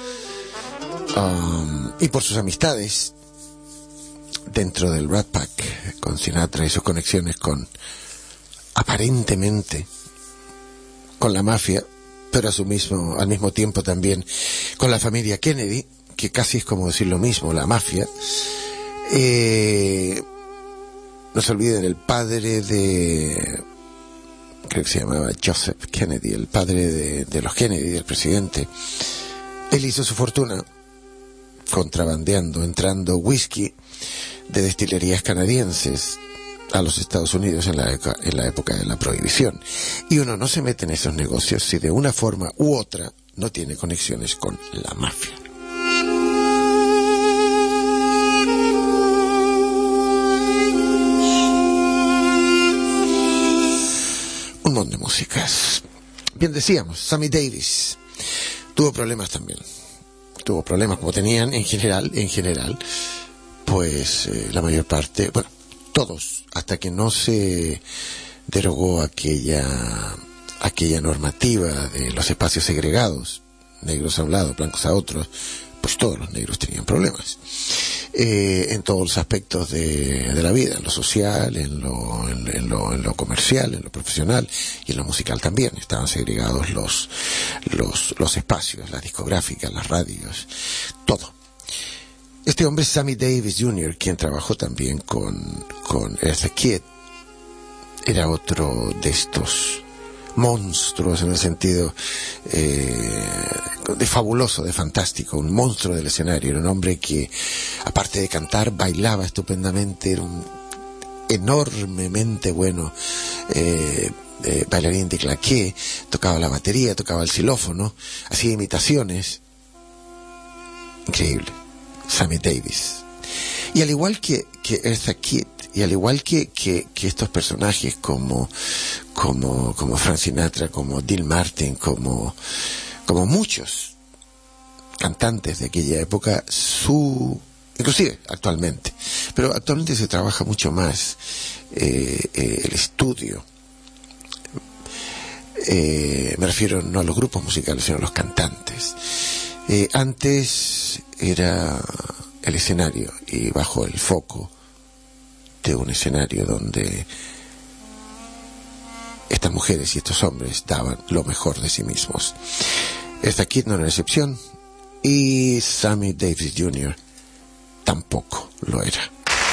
um, y por sus amistades dentro del Rat Pack con Sinatra y sus conexiones con, aparentemente, con la mafia, pero a su mismo, al mismo tiempo también con la familia Kennedy, que casi es como decir lo mismo, la mafia. Eh, no se olviden, el padre de, creo que se llamaba Joseph Kennedy, el padre de, de los Kennedy, del presidente. Él hizo su fortuna contrabandeando, entrando whisky de destilerías canadienses a los Estados Unidos en la, en la época de la prohibición. Y uno no se mete en esos negocios si de una forma u otra no tiene conexiones con la mafia. Un montón de músicas. Bien, decíamos, Sammy Davis tuvo problemas también. Tuvo problemas como tenían en general, en general, pues eh, la mayor parte, bueno, todos, hasta que no se derogó aquella aquella normativa de los espacios segregados, negros a un lado, blancos a otros, pues todos los negros tenían problemas eh, en todos los aspectos de, de la vida, en lo social, en lo, en, en lo en lo comercial, en lo profesional y en lo musical también. Estaban segregados los los los espacios, las discográficas, las radios, todo. Este hombre, Sammy Davis junior, quien trabajó también con, con Eartha Kitt, era otro de estos monstruos en el sentido eh, de fabuloso, de fantástico, un monstruo del escenario. Era un hombre que, aparte de cantar, bailaba estupendamente, era un enormemente bueno eh, eh, bailarín de claqué, tocaba la batería, tocaba el xilófono, hacía imitaciones. Increíble. Sammy Davis. Y al igual que, que Eartha Kitt, y al igual que, que, que estos personajes como, como, como Frank Sinatra, como Dean Martin, como, como muchos cantantes de aquella época, su, inclusive actualmente, pero actualmente se trabaja mucho más eh, eh, el estudio. Eh, me refiero no a los grupos musicales, sino a los cantantes. Eh, antes era el escenario y bajo el foco de un escenario donde estas mujeres y estos hombres daban lo mejor de sí mismos. Esta Kitt no era la excepción y Sammy Davis junior tampoco lo era.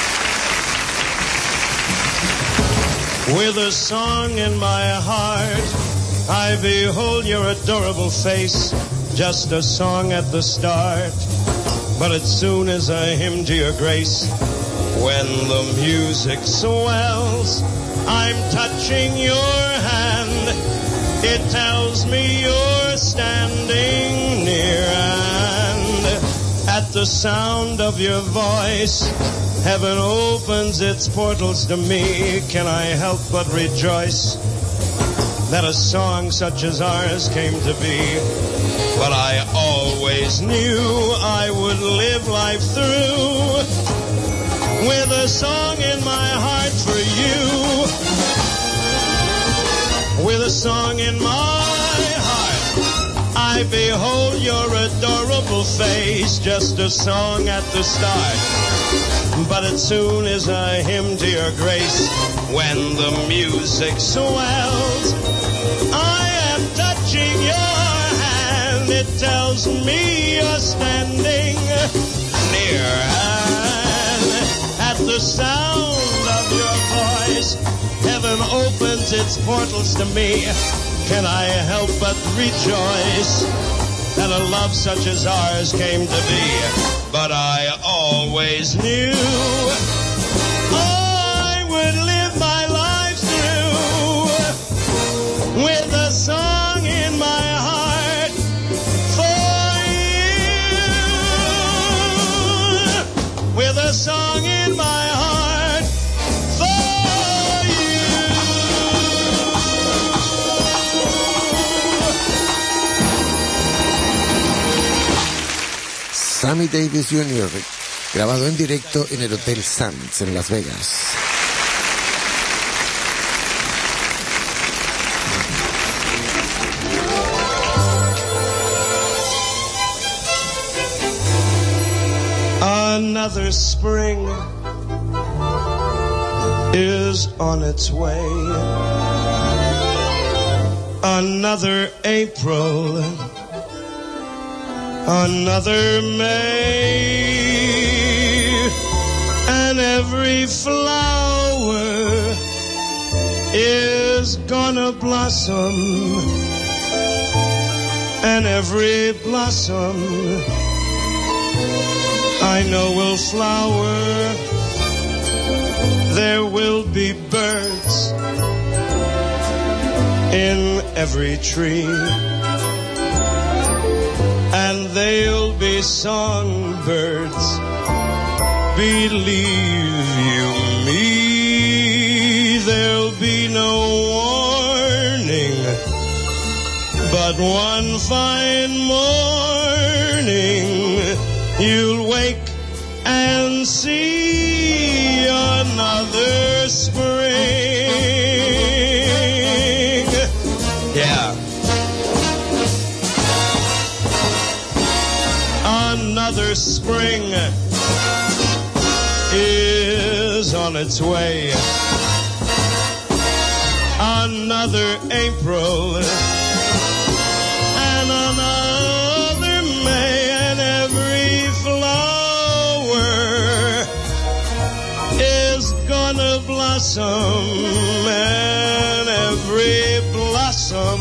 With a song in my heart, I behold your adorable face. Just a song at the start, but it soon is a hymn to your grace. When the music swells, I'm touching your hand. It tells me you're standing near, and at the sound of your voice, heaven opens its portals to me. Can I help but rejoice that a song such as ours came to be? But I always knew I would live life through with a song in my heart for you. With a song in my heart, I behold your adorable face, just a song at the start. But it soon is a hymn to your grace when the music swells. I am touching your hand, it tells me you're standing near. And at the sound of your voice, heaven opens its portals to me. Can I help but rejoice that a love such as ours came to be? But I always knew I would live my life through with a song in my heart for you, with a song in my heart for you. Sammy Davis junior, grabado en directo en el Hotel Sands en Las Vegas. Another spring is on its way. Another April, another May, and every flower is gonna blossom, and every blossom I know will flower. There will be birds in every tree, and they'll be songbirds, believe you me. There'll be no warning, but one fine morning you'll wake and see another spring. Yeah. Another spring is on its way. Another April and another May, and every flower is gonna blossom, and every blossom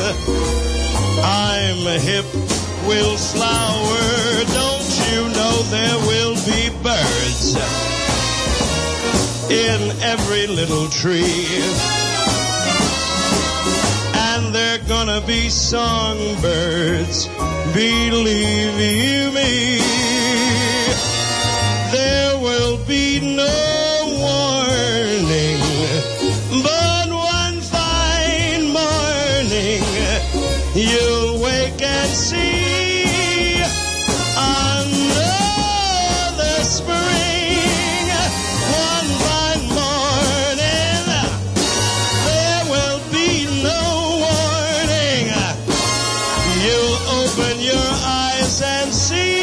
I'm hip will flower. Don't you know there will be birds in every little tree, and they're gonna be songbirds, believe you me. There will be no warning, but one fine morning you'll wake and see another spring. One fine morning there will be no warning. You'll open your eyes and see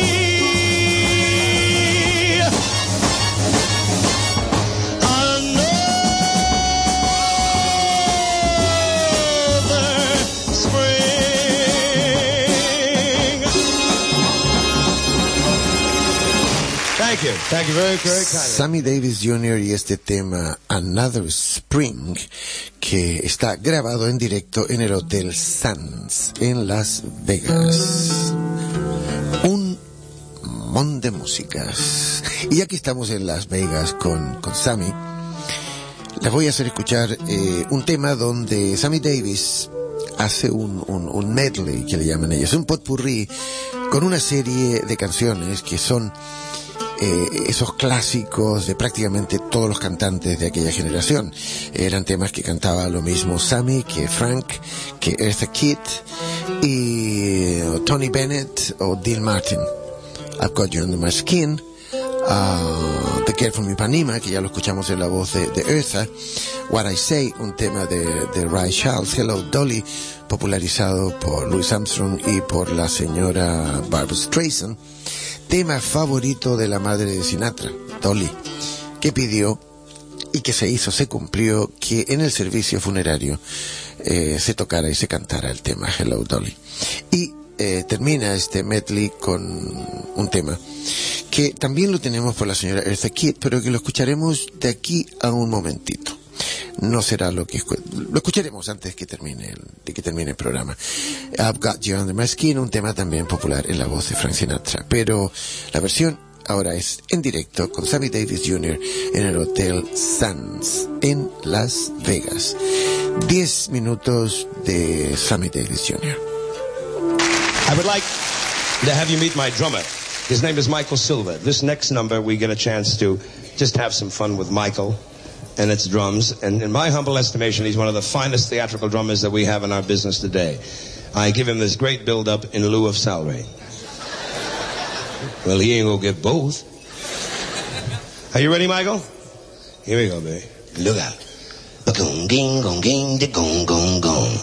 Thank you. Thank you very, very kindly. Sammy Davis junior y este tema Another Spring, que está grabado en directo en el Hotel Sands en Las Vegas. Un montón de músicas. Y ya que estamos en Las Vegas con, con Sammy, les voy a hacer escuchar eh, un tema donde Sammy Davis hace un, un, un medley, que le llaman ellos, un potpourri con una serie de canciones que son Eh, esos clásicos de prácticamente todos los cantantes de aquella generación. Eran temas que cantaba lo mismo Sammy, que Frank, que Eartha Kitt y Tony Bennett o Dean Martin. I've Got You Under My Skin, uh, The Girl from Ipanema, que ya lo escuchamos en la voz de, de Eartha, What I Say, un tema de, de Ray Charles, Hello Dolly, popularizado por Louis Armstrong y por la señora Barbra Streisand, tema favorito de la madre de Sinatra, Dolly, que pidió y que se hizo, se cumplió, que en el servicio funerario eh, se tocara y se cantara el tema Hello Dolly. Y eh, termina este medley con un tema que también lo tenemos por la señora Eartha Kitt, pero que lo escucharemos de aquí a un momentito. No será lo que lo escucharemos antes que termine el, de que termine el programa. I've Got You Under My Skin, un tema también popular en la voz de Frank Sinatra, pero la versión ahora es en directo con Sammy Davis junior en el Hotel Sands en Las Vegas. Diez minutos de Sammy Davis junior I would like to have you meet my drummer. His name is Michael Silva. This next number we get a chance to just have some fun with Michael and its drums. And in my humble estimation, he's one of the finest theatrical drummers that we have in our business today. I give him this great build-up in lieu of salary. Well, he ain't gonna get both. Are you ready, Michael? Here we go, baby. Look out. Gong, ging, gong, ging, de gong, gong, gong.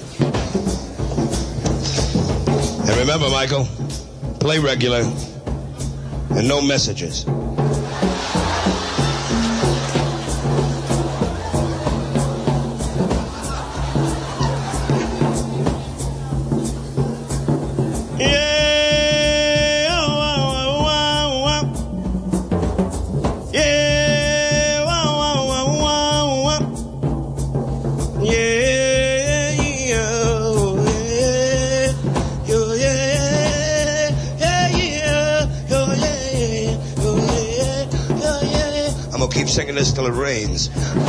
And remember, Michael, play regular and no messages. Singing this till it rains.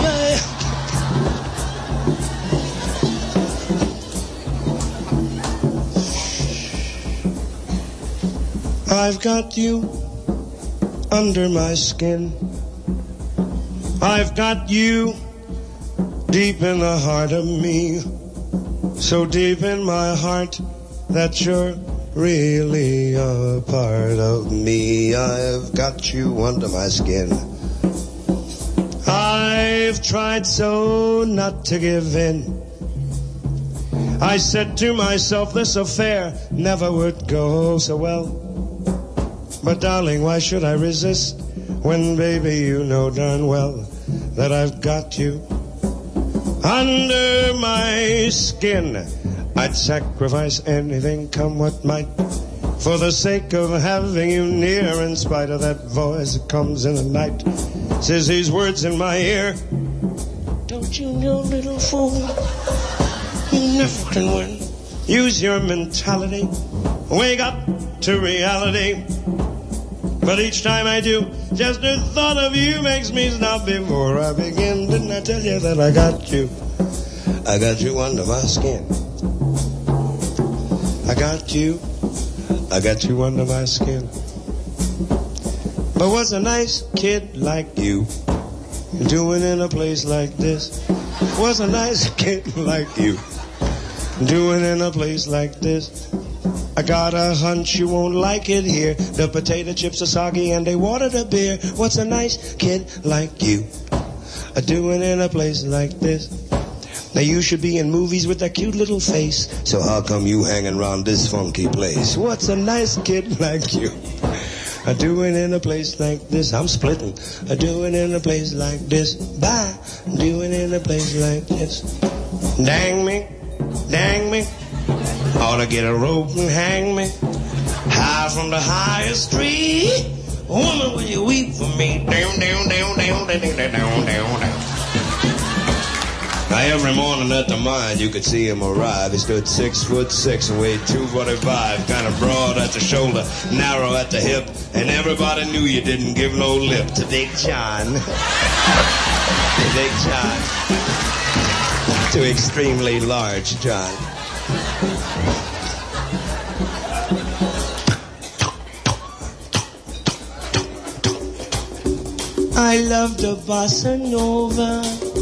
I've got you under my skin. I've got you deep in the heart of me. So deep in my heart that you're really a part of me. I've got you under my skin. I've tried so not to give in. I said to myself this affair never would go so well. But darling, why should I resist when, baby, you know darn well that I've got you under my skin. I'd sacrifice anything, come what might, for the sake of having you near, in spite of that voice that comes in the night, says these words in my ear. Don't you know, little fool, you never can win. Use your mentality, wake up to reality. But each time I do, just the thought of you makes me stop before I begin. Didn't I tell you that I got you? I got you under my skin. I got you, I got you under my skin. But what's a nice kid like you doing in a place like this? What's a nice kid like you doing in a place like this? I got a hunch you won't like it here. The potato chips are soggy and they water the beer. What's a nice kid like you doing in a place like this? Now you should be in movies with that cute little face. So how come you hanging around this funky place? What's a nice kid like you I doing in a place like this? I'm splitting. I doing in a place like this. Bye. Doing in a place like this. Dang me, dang me. Ought to get a rope and hang me high from the highest tree. Woman, will you weep for me? Down, down, down, down, down, down, down, down, down. Now every morning at the mine you could see him arrive. He stood six foot six and weighed two forty-five. Kind of broad at the shoulder, narrow at the hip, and everybody knew you didn't give no lip to Big John. To Big John. To extremely large John. I love the bossa nova.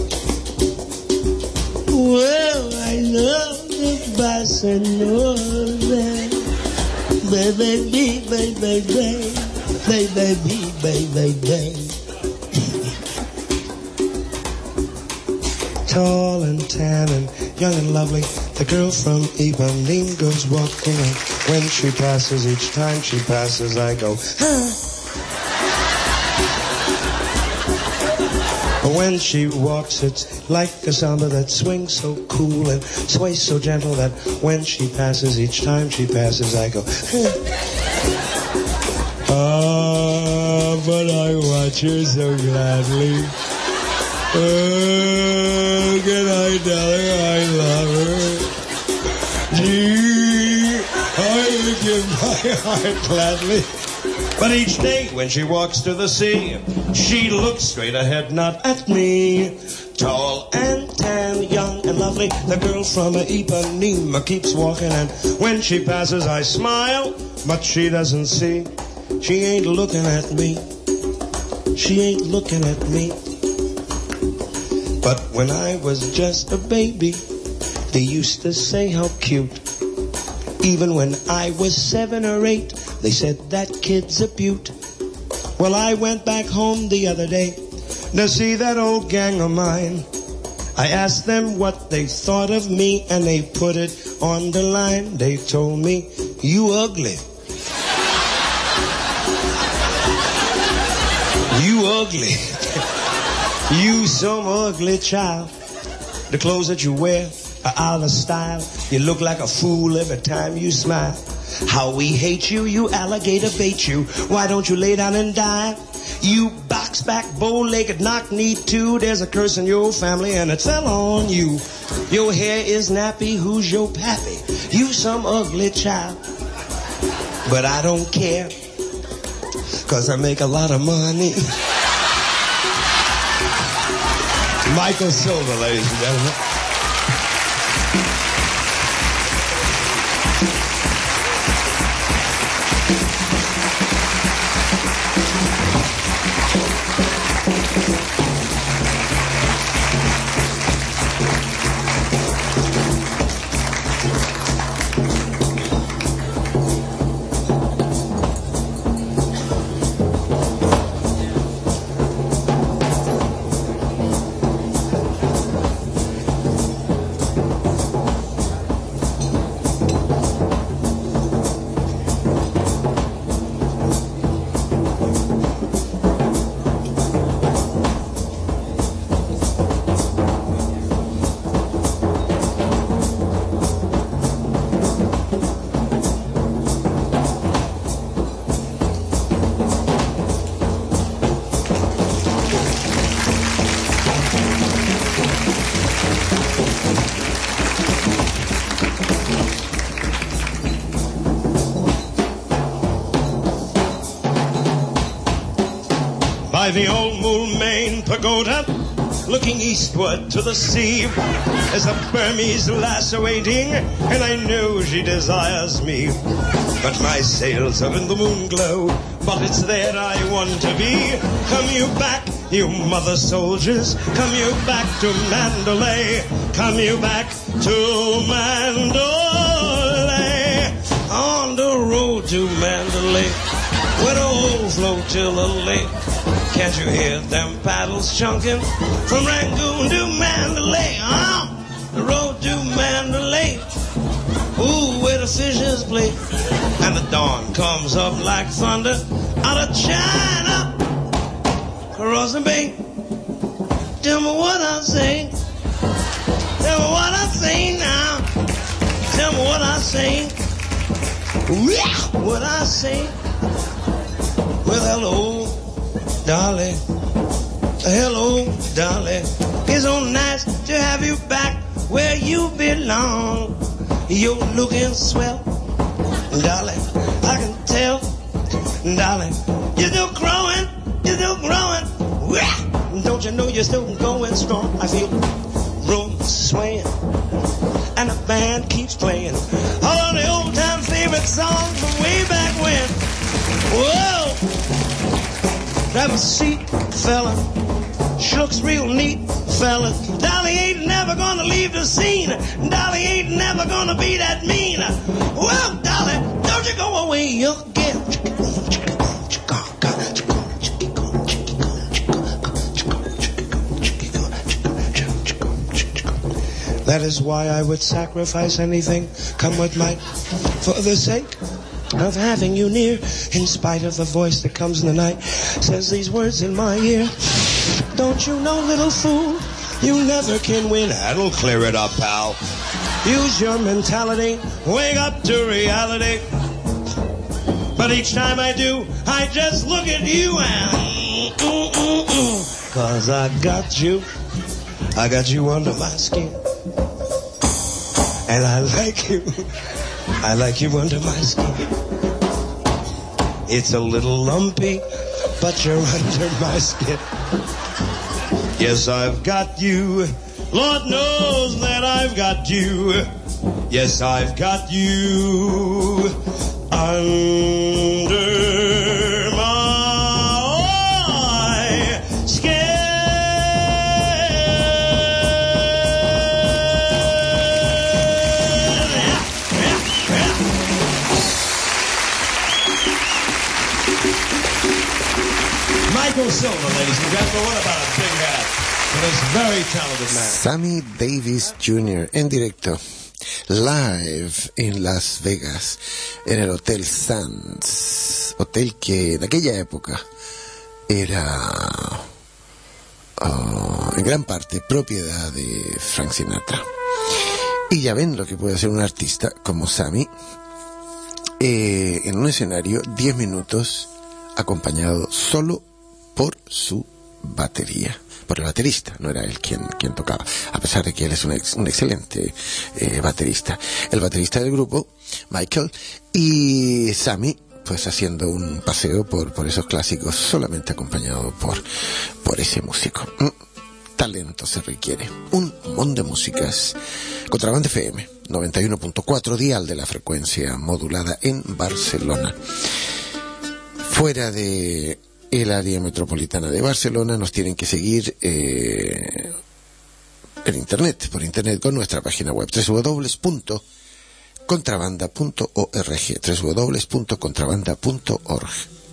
Well, I love the bossa nova. Baby, baby, baby, baby, baby, baby. Tall and tan and young and lovely, the girl from Ipanema goes walking, and when she passes, each time she passes, I go, huh. When she walks, it's like a samba that swings so cool and sways so gentle that when she passes, each time she passes, I go, huh. Ah, but I watch her so gladly. Oh, good night, darling, I love her. Gee, I give my heart gladly. But each day when she walks to the sea, she looks straight ahead, not at me. Tall and tan, young and lovely, the girl from Ipanema keeps walking, and when she passes I smile, but she doesn't see. She ain't looking at me. She ain't looking at me. But when I was just a baby, they used to say how cute. Even when I was seven or eight, they said that kid's a beaut. Well, I went back home the other day to see that old gang of mine. I asked them what they thought of me, and they put it on the line. They told me, you ugly. You ugly. You some ugly child. The clothes that you wear are out of style. You look like a fool every time you smile. How we hate you, you alligator bait you. Why don't you lay down and die? You box-back, bow-legged, knock-kneed too. There's a curse in your family and it fell on you. Your hair is nappy, who's your pappy? You some ugly child. But I don't care, 'cause I make a lot of money. Michael Silver, ladies and gentlemen. By the old Moulmein Pagoda, looking eastward to the sea, there's a Burmese lass awaiting, and I know she desires me. But my sails are in the moon glow, but it's there I want to be. Come you back, you mother soldiers, come you back to Mandalay, come you back to Mandalay. On the road to Mandalay, where the old flow till the lake. Can't you hear them paddles chunking from Rangoon to Mandalay? Oh, the road to Mandalay. Ooh, where the fishers play. And the dawn comes up like thunder out of China. Across the bay. Tell me what I say. Tell me what I say now. Tell me what I say. What I say. Well, hello, darling, hello, darling. It's so nice to have you back where you belong. You're looking swell, darling, I can tell, darling. You're still growing, you're still growing. Don't you know you're still going strong? I feel room swaying, and the band keeps playing all of the old time favorite songs from way back when. Whoa! Grab a seat, fella. She looks real neat, fella. Dolly ain't never gonna leave the scene. Dolly ain't never gonna be that mean. Well, Dolly, don't you go away again. That is why I would sacrifice anything, come what might, for the sake of having you near, in spite of the voice that comes in the night, says these words in my ear. Don't you know, little fool, you never can win. That'll clear it up, pal. Use your mentality, wake up to reality. But each time I do, I just look at you and mm, mm, mm, cause I got you, I got you under my skin. And I like you, I like you under my skin. It's a little lumpy, but you're under my skin. Yes, I've got you, Lord knows that I've got you. Yes, I've got you under my skin. Michael Silver, ladies and gentlemen, what about a big hat for this very talented man? Sammy Davis junior en directo, live en Las Vegas, en el Hotel Sands, hotel que en aquella época era uh, en gran parte propiedad de Frank Sinatra. Y ya ven lo que puede hacer un artista como Sammy eh, en un escenario diez minutos acompañado solo por su batería, por el baterista. No era él quien, quien tocaba, a pesar de que él es un, ex, un excelente eh, baterista. El baterista del grupo, Michael, y Sammy, pues haciendo un paseo por, por esos clásicos, solamente acompañado por, por ese músico. Mm, talento se requiere. Un montón de músicas. Contrabanda F M, noventa y uno punto cuatro, dial de la frecuencia modulada en Barcelona. Fuera de el área metropolitana de Barcelona nos tienen que seguir eh, en internet, por internet con nuestra página web doble u doble u doble u punto contrabanda punto org, doble u doble u doble u punto contrabanda punto org.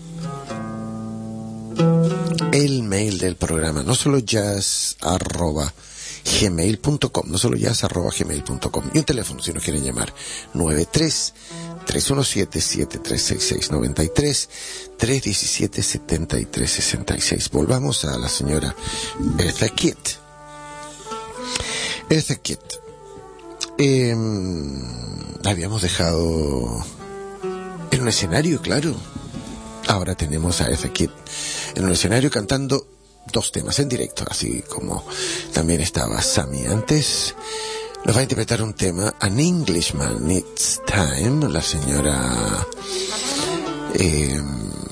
El mail del programa, no solo jazz arroba gmail punto com, no solo jazz arroba gmail punto com, y un teléfono si nos quieren llamar, nueve tres tres uno siete siete tres seis seis nueve tres, tres uno siete siete tres seis seis. Volvamos a la señora Eartha Kitt. Eartha Kitt. Eh, la habíamos dejado en un escenario, claro. Ahora tenemos a Eartha Kitt en un escenario cantando dos temas en directo, así como también estaba Sammy antes. Nos va a interpretar un tema, An Englishman Needs Time. La señora, eh,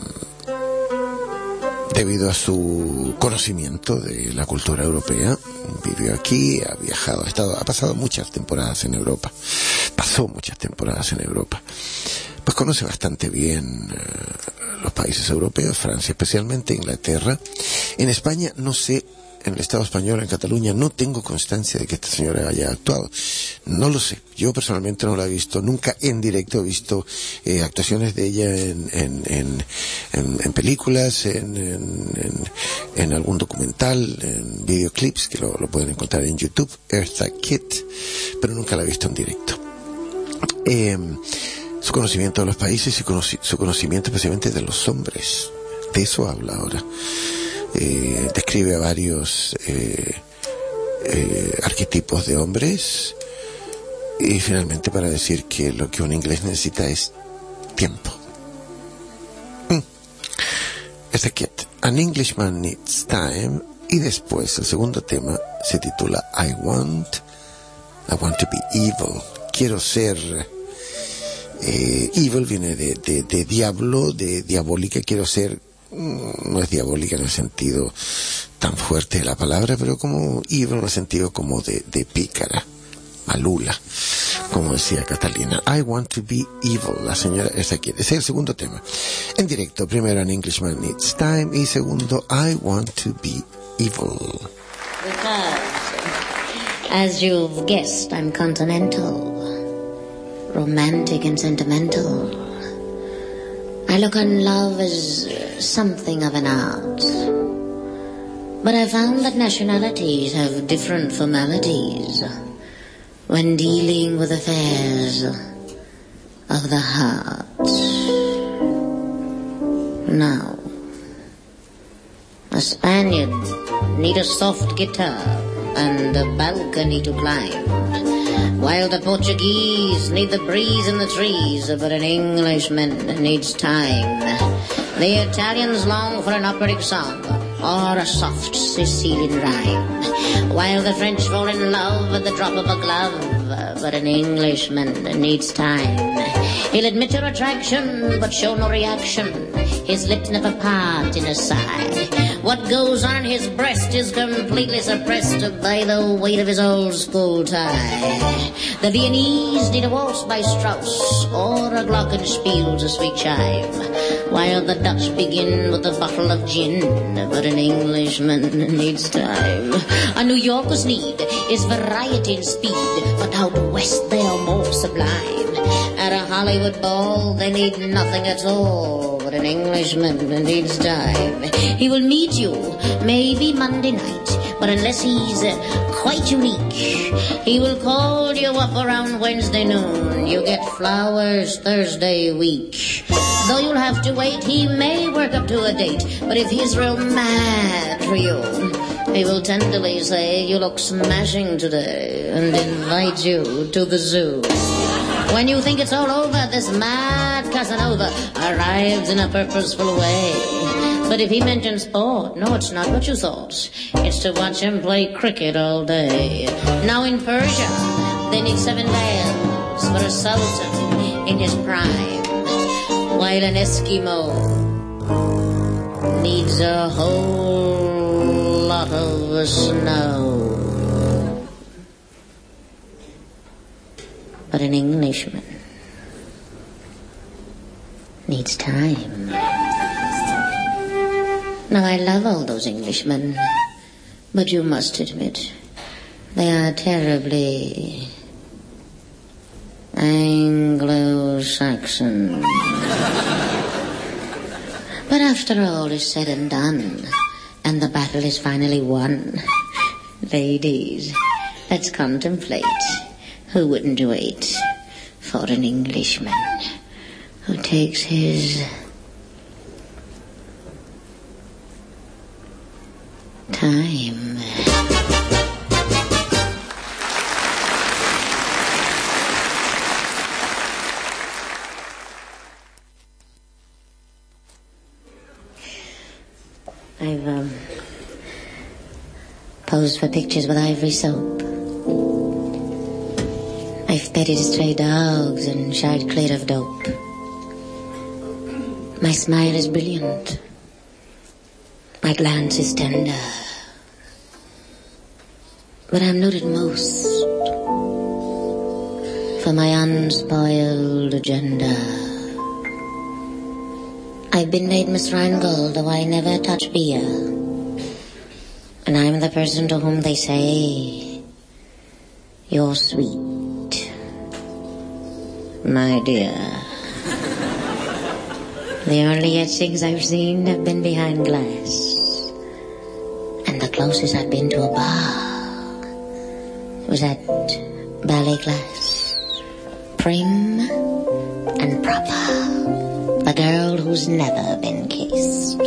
debido a su conocimiento de la cultura europea, vivió aquí, ha viajado, ha estado, ha pasado muchas temporadas en Europa, pasó muchas temporadas en Europa, pues conoce bastante bien eh, los países europeos, Francia especialmente, Inglaterra. En España no sé, en el Estado español, en Cataluña, no tengo constancia de que esta señora haya actuado. No lo sé. Yo personalmente no la he visto nunca en directo. He visto eh, actuaciones de ella en, en, en, en, en películas, en, en, en, en algún documental, en videoclips que lo, lo pueden encontrar en YouTube, Eartha Kitt, pero nunca la he visto en directo. Eh, su conocimiento de los países y conoci- su conocimiento especialmente de los hombres. De eso habla ahora. Eh, describe a varios eh, eh, arquetipos de hombres y finalmente para decir que lo que un inglés necesita es tiempo. Mm. Eartha Kitt, An Englishman Needs Time, y después el segundo tema se titula I Want I Want to Be Evil. Quiero ser eh, evil, viene de, de, de diablo, de diabólica. Quiero ser, no es diabólica en el sentido tan fuerte de la palabra, pero como evil en el sentido como de, de pícara, malula, como decía Catalina. I Want to Be Evil, la señora Eartha Kitt. Ese es el segundo tema en directo. Primero, An Englishman Needs Time, y segundo, I Want to Be Evil. Because, as you've guessed, I'm continental, romantic and sentimental. I look on love as something of an art. But I found that nationalities have different formalities. when dealing with affairs of the heart. Now, a Spaniard need a soft guitar and a balcony to climb, while the Portuguese need the breeze in the trees, but an Englishman needs time. The Italians long for an operatic song or a soft Sicilian rhyme, while the French fall in love at the drop of a glove, but an Englishman needs time. He'll admit your attraction, but show no reaction. His lips never part in a sigh. What goes on in his breast is completely suppressed by the weight of his old school tie. The Viennese need a waltz by Strauss or a glockenspiel's a sweet chime, while the Dutch begin with a bottle of gin, but an Englishman needs time. A New Yorker's need is variety and speed, but out west they are more sublime. At a Hollywood ball they need nothing at all, but an Englishman needs time. He will meet you maybe Monday night, but unless he's uh, quite unique, he will call you up around Wednesday noon. You get flowers Thursday week. Though you'll have to wait, he may work up to a date, but if he's real mad for you, he will tenderly say, you look smashing today, and invite you to the zoo. When you think it's all over, this mad Casanova arrives in a purposeful way. But if he mentions sport, no, it's not what you thought. It's to watch him play cricket all day. Now in Persia, they need seven bells for a sultan in his prime, while an Eskimo needs a whole lot of snow. But an Englishman needs time. Now, I love all those Englishmen, but you must admit, they are terribly Anglo-Saxon. But after all is said and done, and the battle is finally won, ladies, let's contemplate. Who wouldn't wait for an Englishman who takes his time? I've um, posed for pictures with ivory soap. I've petted stray dogs and shied clear of dope. My smile is brilliant. My glance is tender. But I'm noted most for my unspoiled agenda. I've been made Miss Rheingold, though I never touch beer. And I'm the person to whom they say, you're sweet, my dear. The only etchings I've seen have been behind glass, and the closest I've been to a bar was at ballet class. Prim and proper, the girl who's never been kissed.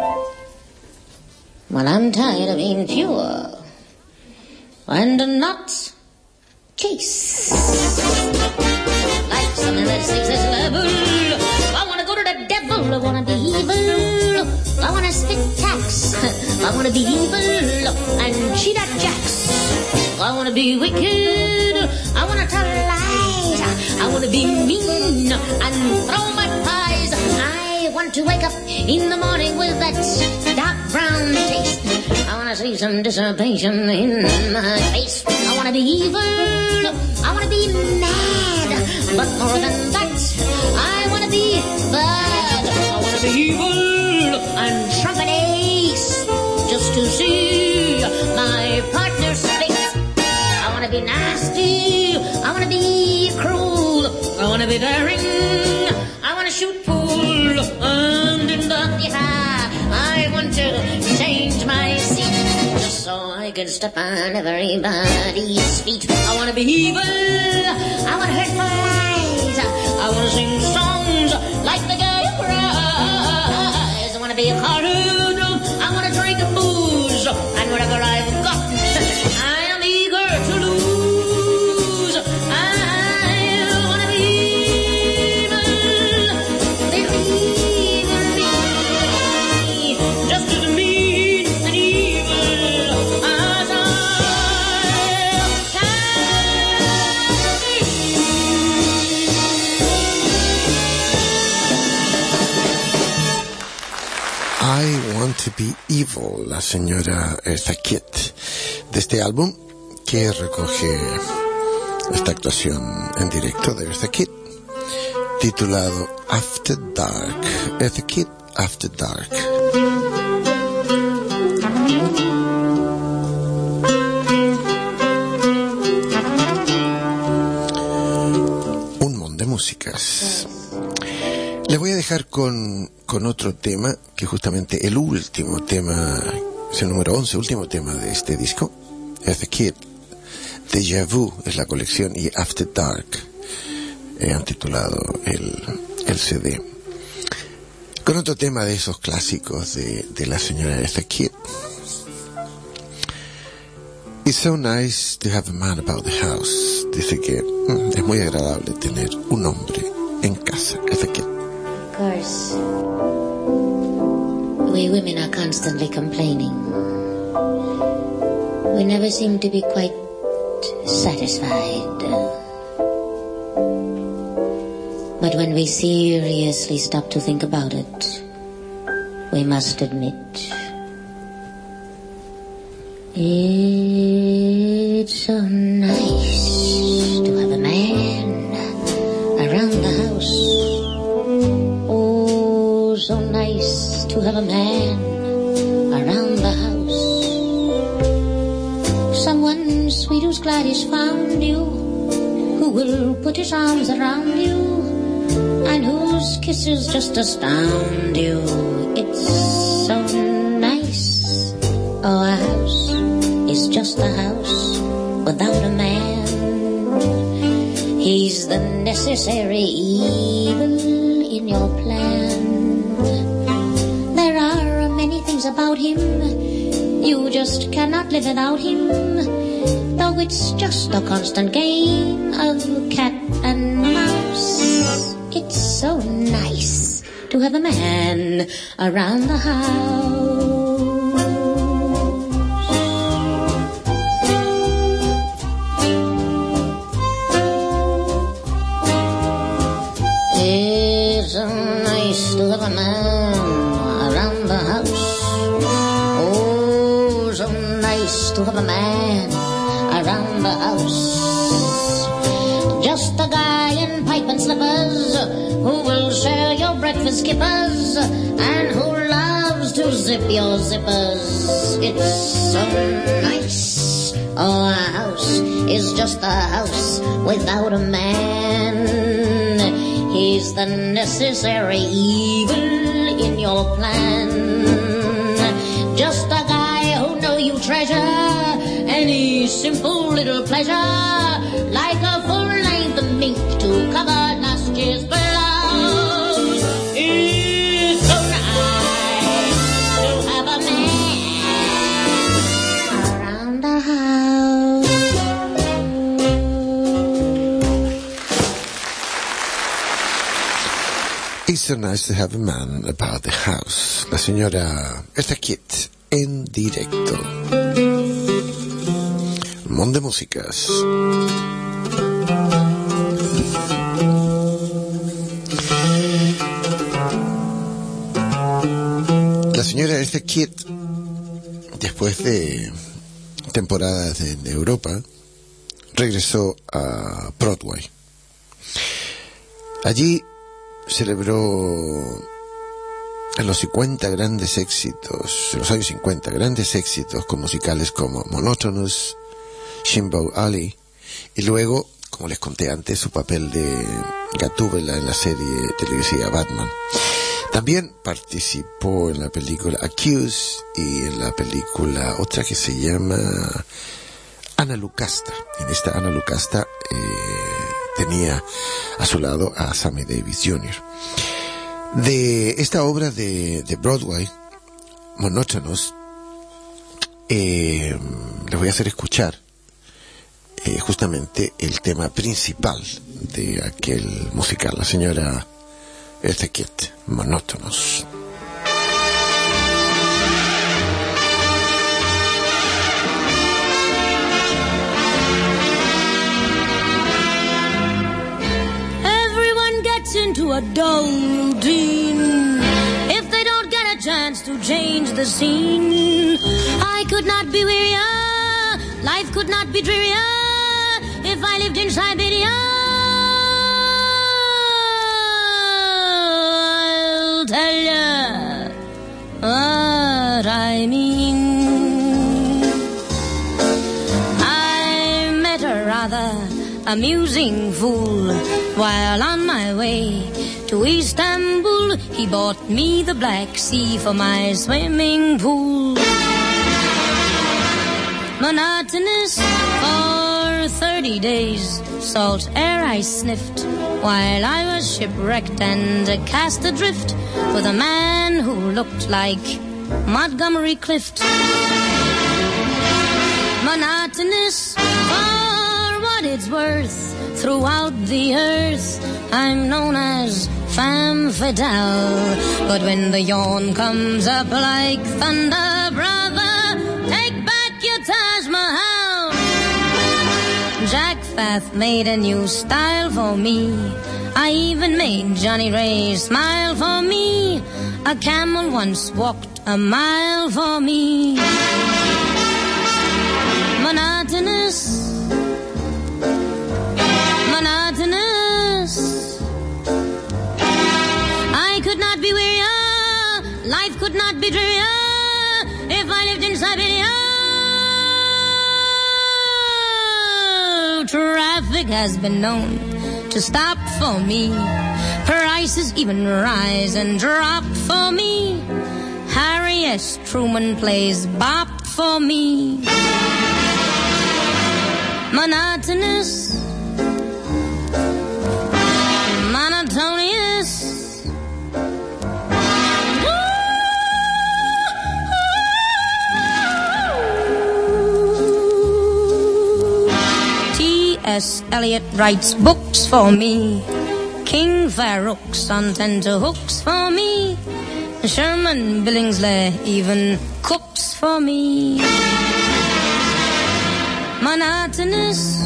Well, I'm tired of being pure and not chaste. Like something that seeks its level. I want to go to the devil. I want to be evil. I want to spit tax. I want to be evil and cheat at jacks. I want to be wicked. I want to tell lies. I want to be mean and throw my pies. I want to wake up in the morning with that dark brown taste. I want to see some dissipation in my face. I want to be evil. I want to be mad. But more than that, I want to be bad. I want to be evil and trumpet ace, just to see my partner's face. I want to be nasty. I want to be cruel. I want to be daring. I want to shoot pool. And in the yeah, I want to change my seat just so I I can step on everybody's feet. I wanna be evil, I wanna hurt flies, I wanna sing songs like the guy who cries. I wanna be a cartoon, I wanna drink booze, and whatever I've got, I am eager to lose. I wanna be evil, the evil me, just as mean and evil as I can be. I Want to Be Evil, la señora Eartha Kitt, de este álbum que recoge esta actuación en directo de Eartha Kitt, titulado After Dark. Eartha Kitt, After Dark. Un montón de músicas. Les voy a dejar con, con otro tema, que justamente el último tema, es el número once, último tema de este disco. Eartha Kitt, Deja Vu es la colección, y After Dark eh, han titulado el, el C D. Con otro tema de esos clásicos de, de la señora Eartha Kitt. It's so nice to have a man about the house. Dice que mm, es muy agradable tener un hombre en casa. Eartha Kitt. Of course, we women are constantly complaining. We never seem to be quite satisfied. But when we seriously stop to think about it, we must admit it's so nice to have a man around the house. So nice to have a man around the house. Someone sweet who's glad he's found you, who will put his arms around you, and whose kisses just astound you. It's so nice. Oh, a house is just a house without a man. He's the necessary evil in your plan. About him, you just cannot live without him, though it's just a constant game of cat and mouse. It's so nice to have a man around the house. It's so nice to have a man around the house. To have a man around the house, just a guy in pipe and slippers, who will share your breakfast skippers, and who loves to zip your zippers. It's so nice. Oh, a house is just a house without a man. He's the necessary evil in your plan. Just a guy who know you treasure any simple little pleasure, like a full-length mink to cover last year's blouse. It's so nice to have a man around the house. It's so nice to have a man about the house. La señora Eartha Kitt en directo. Mon de músicas. La señora Eartha Kitt, después de temporadas en Europa, regresó a Broadway. Allí celebró en los cincuenta grandes éxitos, en los años cincuenta, grandes éxitos con musicales como Monotonous, Shinbo Ali, y luego, como les conté antes, su papel de Gatúbela en la serie televisiva Batman. También participó en la película Accused y en la película otra que se llama Ana Lucasta. En esta Ana Lucasta eh, tenía a su lado a Sammy Davis junior De esta obra de, de Broadway, Monotonous, eh, les voy a hacer escuchar eh, justamente el tema principal de aquel musical, la señora Eartha Kitt, Monotonous. Everyone gets into a dull routine if they don't get a chance to change the scene. I could not be wearier, life could not be drearier if I lived in Siberia. I'll tell you what I mean. I met a rather amusing fool while on my way to Istanbul. He bought me the Black Sea for my swimming pool. Monotonous for thirty days, salt air I sniffed while I was shipwrecked and cast adrift with a man who looked like Montgomery Clift. Monotonous for what it's worth, throughout the earth I'm known as femme fatale. But when the yawn comes up like thunder, brother, take back your Taj Mahal. Jack Fath made a new style for me. I even made Johnny Ray smile for me. A camel once walked a mile for me. Monotonous, monotonous. I could not be wearier, life could not be drearier if I lived in Siberia. Traffic has been known to stop for me. Prices even rise and drop for me. Harry S. Truman plays bop for me. Monotonous, monotonous. T S. Eliot writes books for me. King Farouk's on tenterhooks for me. Sherman Billingsley even cooks for me. Monotonous,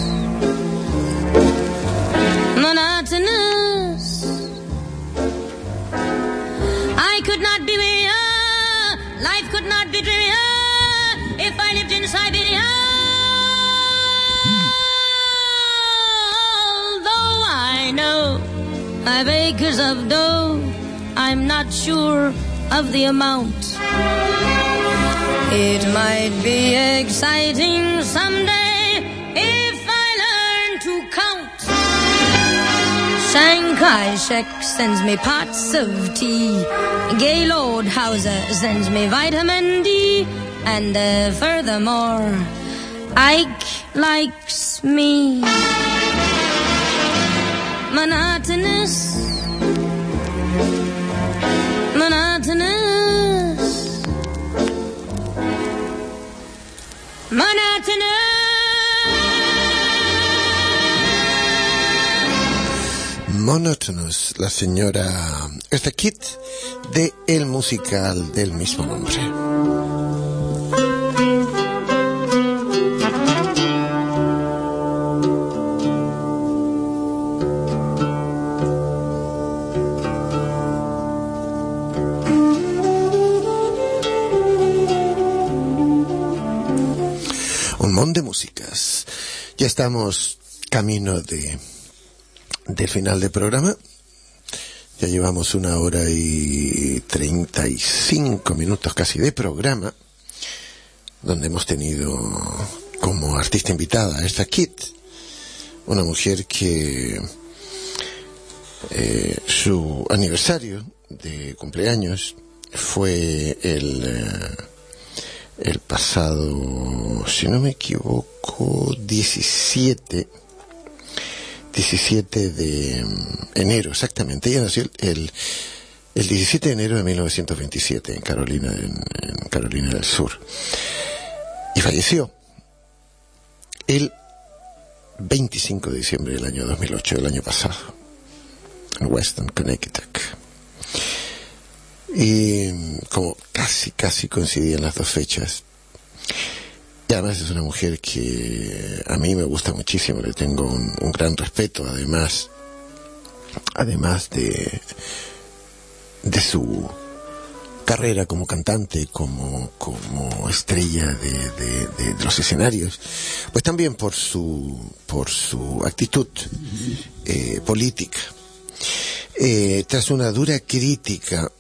monotonous. I could not be wearier, life could not be drearier if I lived in Siberia. Although I know I've acres of dough, I'm not sure of the amount. It might be exciting someday if I learn to count. Shanghai Shek sends me pots of tea. Gaylord Hauser sends me vitamin D. And uh, furthermore, Ike likes me. Monotonous, monotonous, monotonous. Monotonous, la señora Eartha Kitt de el musical del mismo nombre. De músicas. Ya estamos camino de del final del programa. Ya llevamos una hora y treinta y cinco minutos casi de programa, donde hemos tenido como artista invitada a Eartha Kitt, una mujer que eh, su aniversario de cumpleaños fue el, eh, el pasado, si no me equivoco, diecisiete de enero, exactamente. Ella nació el, el, el diecisiete de enero de mil novecientos veintisiete en Carolina, en, en Carolina del Sur. Y falleció el veinticinco de diciembre del año dos mil ocho, del año pasado, en Weston, Connecticut. Y como casi, casi coincidían las dos fechas. Y además es una mujer que a mí me gusta muchísimo, le tengo un, un gran respeto, además, además de, de su carrera como cantante, como, como estrella de, de, de, de los escenarios, pues también por su, por su actitud eh, política. Eh, tras una dura crítica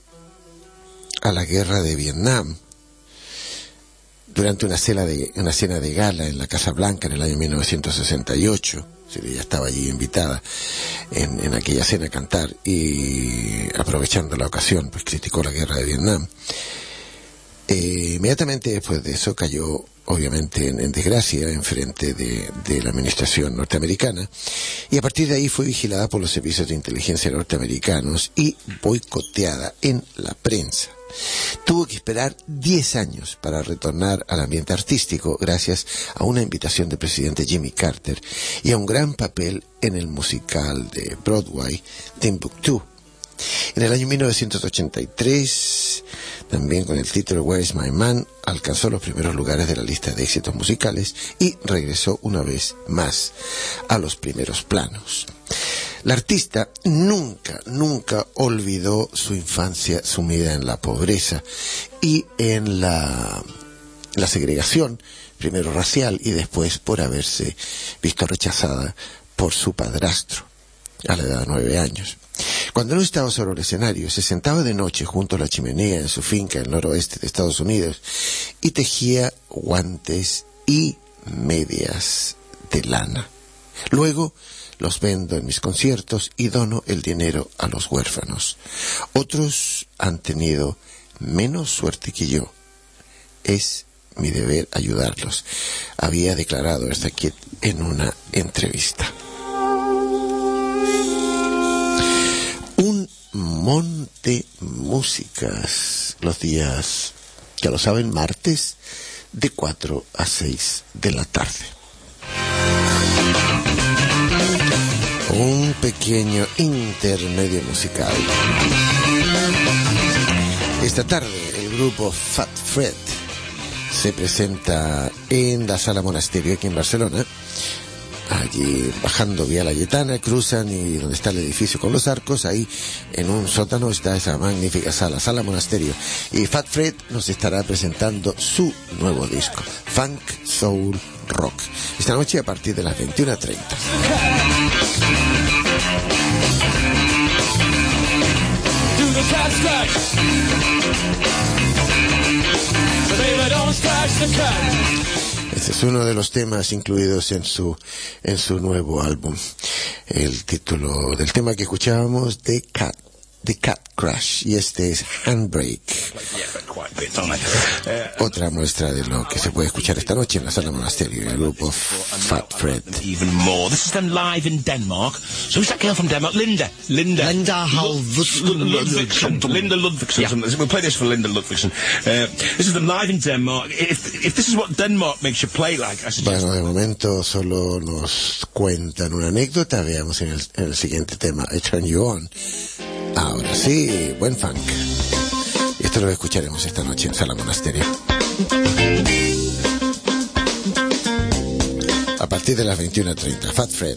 a la guerra de Vietnam, durante una cena de una cena de gala en la Casa Blanca en el año mil novecientos sesenta y ocho, ella estaba allí invitada en, en aquella cena a cantar, y aprovechando la ocasión pues criticó la guerra de Vietnam. Eh, inmediatamente después de eso cayó obviamente en, en desgracia en frente de, de la administración norteamericana, y a partir de ahí fue vigilada por los servicios de inteligencia norteamericanos y boicoteada en la prensa. Tuvo que esperar diez años para retornar al ambiente artístico gracias a una invitación del presidente Jimmy Carter y a un gran papel en el musical de Broadway Timbuktu. En el año mil novecientos ochenta y tres, también con el título Where is My Man, alcanzó los primeros lugares de la lista de éxitos musicales y regresó una vez más a los primeros planos. La artista nunca, nunca olvidó su infancia sumida en la pobreza y en la, la segregación, primero racial y después por haberse visto rechazada por su padrastro a la edad de nueve años. Cuando no estaba sobre el escenario, se sentaba de noche junto a la chimenea en su finca en el noroeste de Estados Unidos y tejía guantes y medias de lana. Luego los vendo en mis conciertos y dono el dinero a los huérfanos. Otros han tenido menos suerte que yo. Es mi deber ayudarlos, había declarado Eartha Kitt en una entrevista. Un monte músicas los días, ya lo saben, martes de cuatro a seis de la tarde. Un pequeño intermedio musical. Esta tarde el grupo Fat Fred se presenta en la Sala Monasterio aquí en Barcelona. Allí bajando Vía Layetana, cruzan y donde está el edificio con los arcos, ahí en un sótano está esa magnífica sala, Sala Monasterio. Y Fat Fred nos estará presentando su nuevo disco, Funk Soul Rock, esta noche a partir de las veintiuna treinta. Este es uno de los temas incluidos en su en su nuevo álbum. El título del tema que escuchábamos, The Cat, The Cat Crash, y este es Handbrake. Otra muestra de lo que se puede escuchar esta noche en la Sala Monasterio, el grupo Fat Fred. Even more. This is them live in Denmark. So who's that girl from Denmark? Linda. Linda. Linda Ludvigsen. Linda Ludvigsen. Yeah. We'll play this for Linda Ludvigsen. Uh, this is them live in Denmark. If, if this is what Denmark makes you play like, I suggest... Bueno, de momento solo nos cuentan una anécdota. Veamos en el, en el siguiente tema, I Turn You On. Ahora sí, buen funk. Esto lo escucharemos esta noche en Sala Monasterio. A partir de las veintiuna treinta, Fat Fred.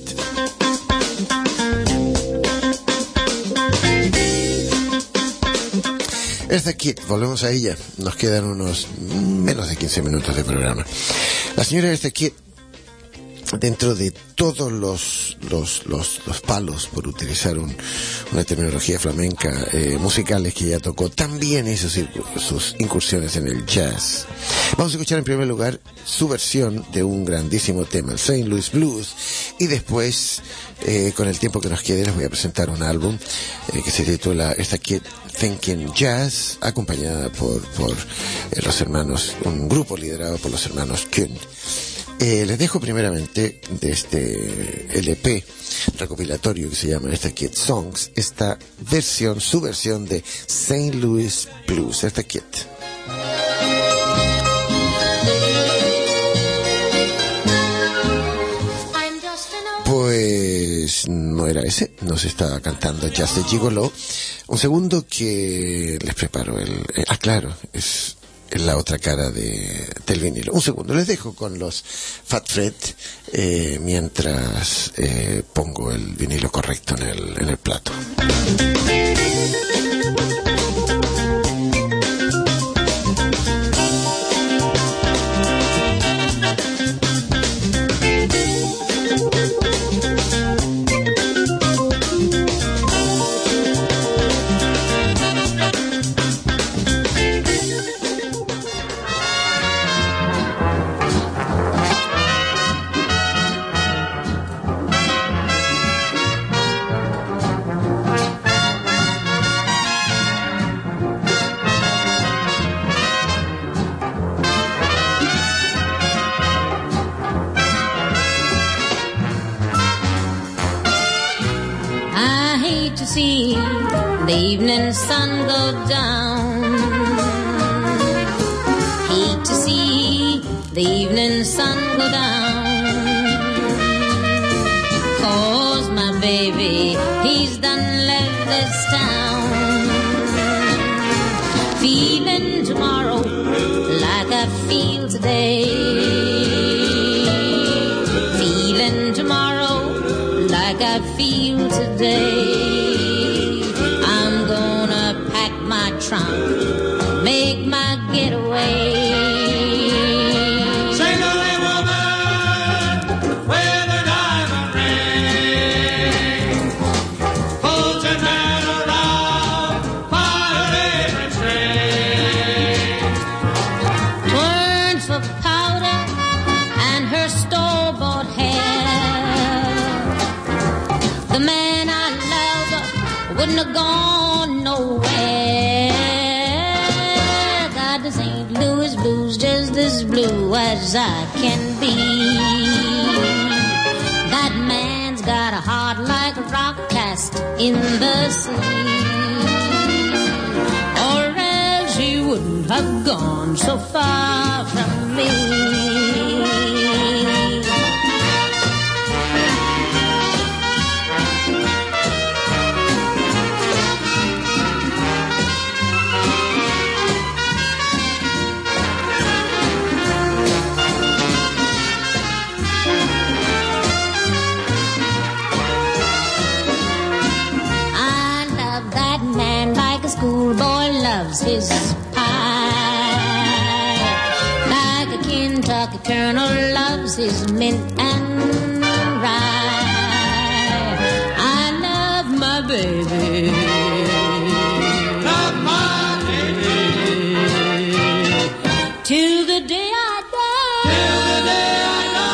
Eartha Kitt, volvemos a ella. Nos quedan unos menos de quince minutos de programa. La señora Eartha Kitt dentro de todos los los, los, los palos, por utilizar un, una terminología flamenca, eh, musicales que ella tocó, también hizo sus incursiones en el jazz. Vamos a escuchar en primer lugar su versión de un grandísimo tema, el Saint Louis Blues, y después, eh, con el tiempo que nos quede, les voy a presentar un álbum eh, que se titula Esta Kid Thinking Jazz, acompañada por, por eh, los hermanos, un grupo liderado por los hermanos Kuhn. Eh, les dejo primeramente de este L P recopilatorio que se llama Esta Kid Songs, esta versión, su versión de Saint Louis Blues, Esta Kid. Pues no era ese, nos estaba cantando Just a Gigolo. Un segundo que les preparo el... el ah, claro, es... en la otra cara de, del vinilo. Un segundo, les dejo con los Fat Fred eh, mientras eh, pongo el vinilo correcto en el, en el plato. See the evening sun go down. Hate to see the evening sun go down. 'Cause my baby, he's done left this town. Feeling tomorrow like I feel today. Feeling tomorrow like I feel today. Trunk, make my getaway. Sing away, woman, with a diamond ring. Fulton man around by her apron string. Turns for powder and her store-bought hair. The man I love wouldn't have gone nowhere. Saint Louis Blues, just as blue as I can be. That man's got a heart like a rock cast in the sea, or else he wouldn't have gone so far from me. Schoolboy loves his pie, like a Kentucky colonel loves his mint and rye. I love my baby, love my baby, till the day I die, till the day I die.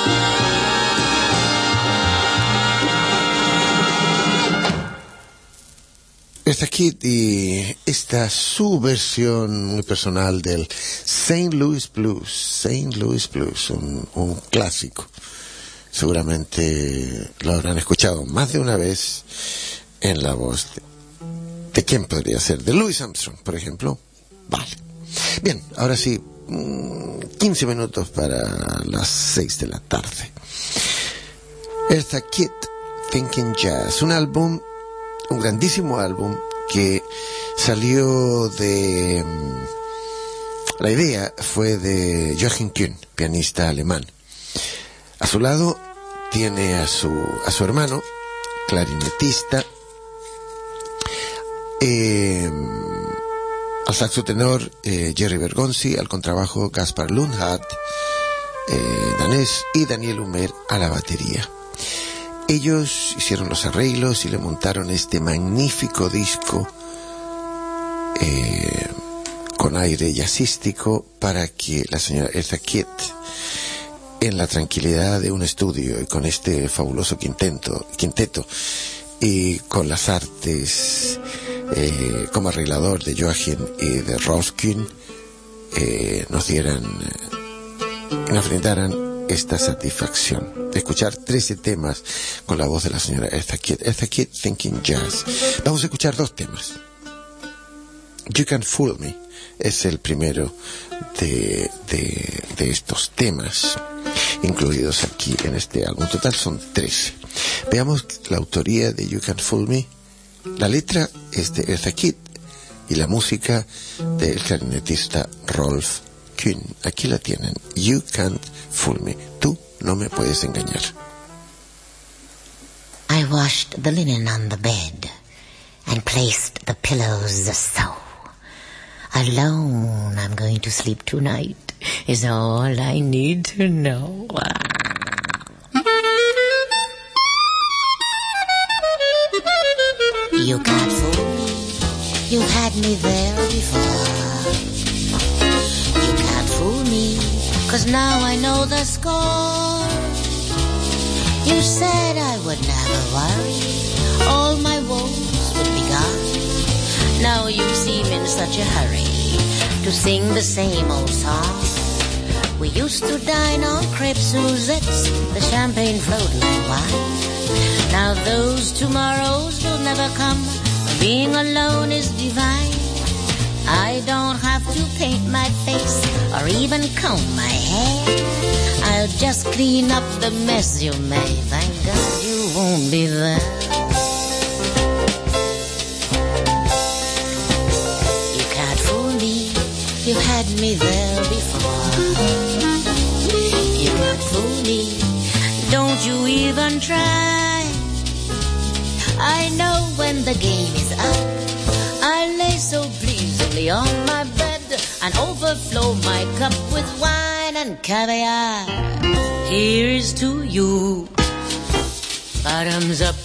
Esta Kid y esta su versión muy personal del Saint Louis Blues, Saint Louis Blues, un, un clásico. Seguramente lo habrán escuchado más de una vez en la voz de, ¿de quién podría ser? De Louis Armstrong, por ejemplo. Vale. Bien, ahora sí, quince minutos para las seis de la tarde. Esta Kid Thinking Jazz, un álbum, un grandísimo álbum que salió de... La idea fue de Joachim Kuhn, pianista alemán. A su lado tiene a su, a su hermano, clarinetista, eh, al saxo tenor eh, Jerry Bergonzi, al contrabajo Gaspar Lundhardt, eh, danés, y Daniel Humer a la batería. Ellos hicieron los arreglos y le montaron este magnífico disco eh, con aire jazzístico para que la señora Eartha Kitt, en la tranquilidad de un estudio y con este fabuloso quinteto, quinteto y con las artes eh, como arreglador de Joachim y de Rolf Kuhn, eh, nos dieran, eh, nos brindaran esta satisfacción de escuchar trece temas con la voz de la señora Eartha Kitt. Eartha Kitt Thinking Jazz. Vamos a escuchar dos temas. You Can't Fool Me es el primero de, de, de estos temas incluidos aquí en este álbum. Total son trece. Veamos la autoría de You Can't Fool Me. La letra es de Eartha Kitt y la música del clarinetista Rolf Kuhn. Aquí la tienen. You Can't Fool Me. Tú no me puedes engañar. I washed the linen on the bed and placed the pillows so. Alone I'm going to sleep tonight is all I need to know. You can't fool me, you've had me there before. You can't fool me, 'cause now I know the score. You said I would never worry, all my woes would be gone. Now you seem in such a hurry to sing the same old song. We used to dine on crepe Suzettes, the champagne flowed like wine. Now those tomorrows will never come, being alone is divine. I don't have to paint my face or even comb my hair. I'll just clean up the mess you made. Thank God you won't be there. You can't fool me, you had me there before. You can't fool me, don't you even try. I know when the game is up, I lay so pleasantly on my bed and overflow my cup with wine and caviar. Here's to you, bottoms up.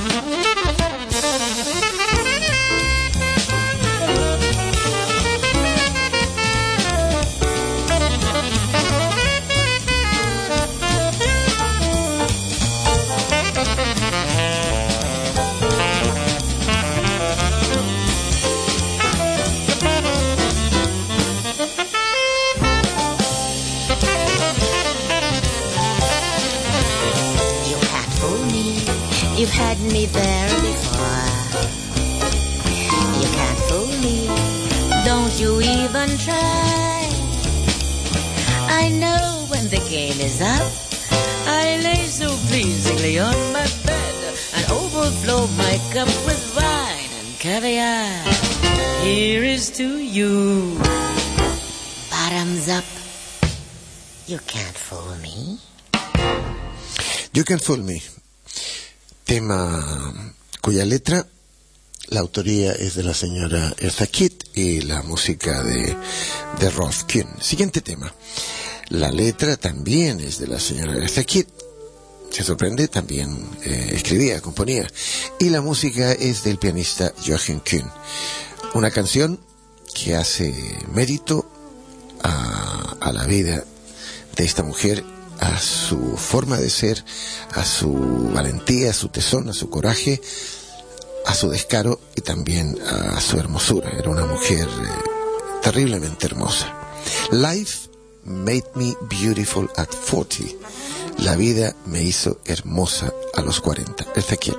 You've had me there before. You can't fool me, don't you even try. I know when the game is up, I lay so pleasingly on my bed and overflow my cup with wine and caviar. Here is to you, bottoms up. You can't fool me. You Can't Fool Me. Tema cuya letra, la autoría es de la señora Eartha Kitt y la música de, de Rolf Kuhn. Siguiente tema. La letra también es de la señora Eartha Kitt. Se sorprende, también eh, escribía, componía. Y la música es del pianista Joachim Kuhn. Una canción que hace mérito a, a la vida de esta mujer, a su forma de ser, a su valentía, a su tesón, a su coraje, a su descaro y también a su hermosura. Era una mujer eh, terriblemente hermosa. Life made me beautiful at forty. La vida me hizo hermosa a los cuarenta. Eartha Kitt.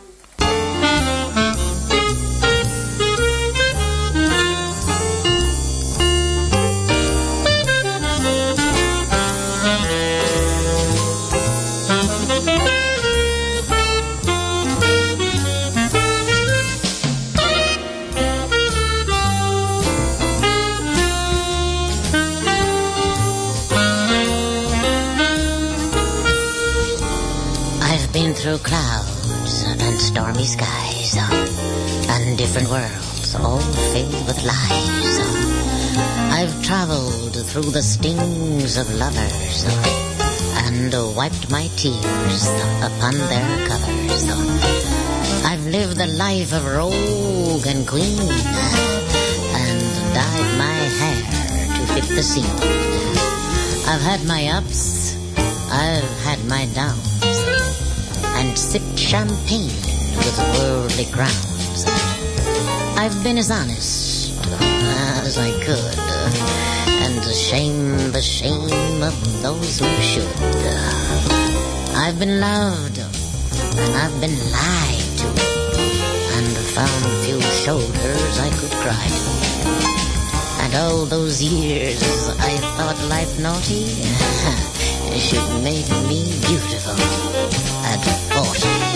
Through clouds and stormy skies, and different worlds all filled with lies. I've traveled through the stings of lovers and wiped my tears upon their covers. I've lived the life of rogue and queen and dyed my hair to fit the scene. I've had my ups, I've had my downs, and sipped champagne with worldly crowns. I've been as honest as I could, and ashamed the shame of those who should. I've been loved, and I've been lied to, and found few shoulders I could cry to. And all those years I thought life naughty, she'd made me beautiful at forty.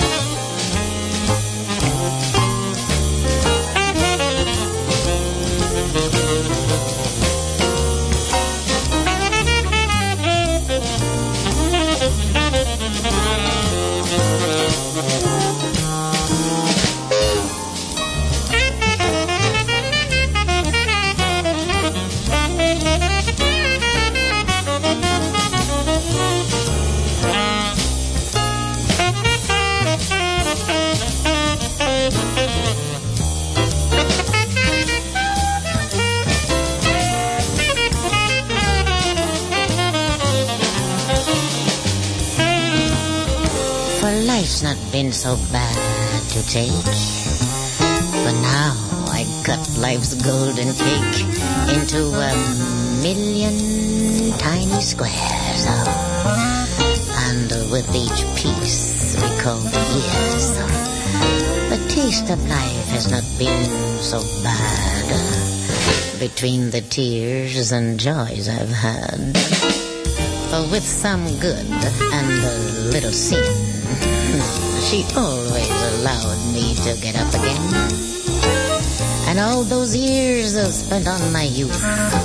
Life's not been so bad to take, but now I cut life's golden cake into a million tiny squares, and with each piece we call the years. The taste of life has not been so bad between the tears and joys I've had. For with some good and a little sin, she always allowed me to get up again. And all those years I've spent on my youth,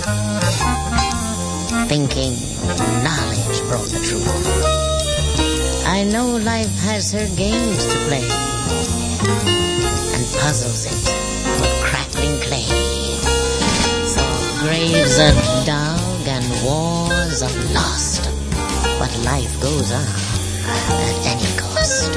thinking knowledge brought the truth. I know life has her games to play, and puzzles it with crackling clay. So graves are dug and wars are lost, but life goes on at any cost.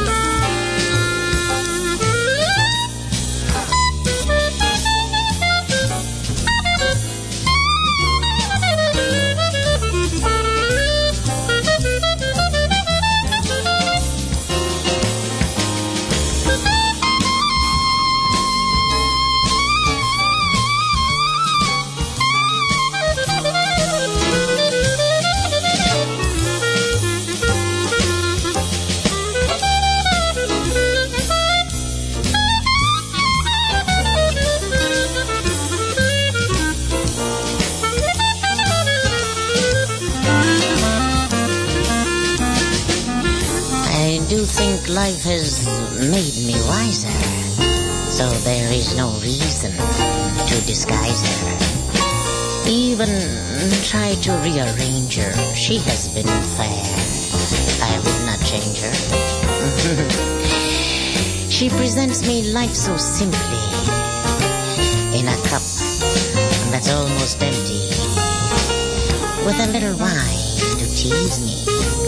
Life has made me wiser, so there is no reason to disguise her. Even try to rearrange her, she has been fair, I would not change her. She presents me life so simply, in a cup that's almost empty, with a little wine to tease me,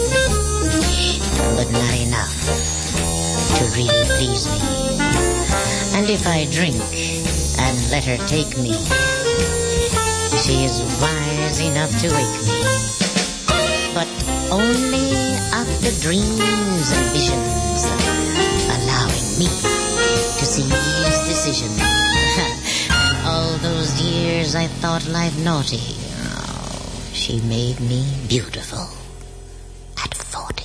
but not enough to really please me. And if I drink and let her take me, she is wise enough to wake me, but only of the dreams and visions, allowing me to seize decision. And all those years I thought life naughty, oh, she made me beautiful at forty.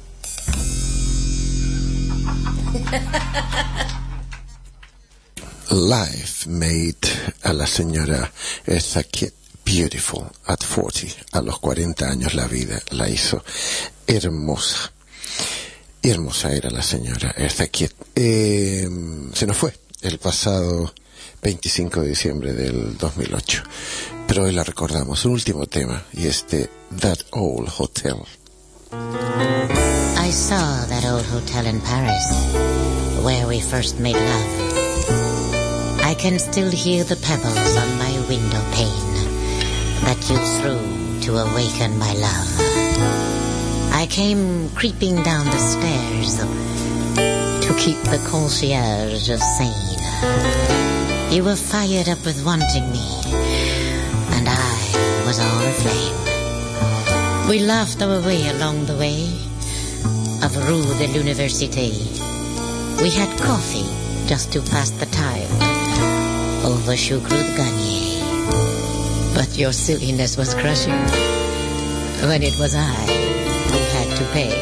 Life made a la señora Eartha Kitt beautiful at forty. A los cuarenta años la vida la hizo hermosa. Y hermosa era la señora Eartha Kitt. Eh, se nos fue el pasado veinticinco de diciembre del dos mil ocho. Pero hoy la recordamos. Un último tema, y este That Old Hotel. I saw that old hotel in Paris, where we first made love. I can still hear the pebbles on my window pane that you threw to awaken my love. I came creeping down the stairs to keep the concierge sane. You were fired up with wanting me, and I was all aflame. We laughed our way along the way of Rue de l'Université. We had coffee just to pass the time over Choucroute Garnier. But your silliness was crushing when it was I who had to pay.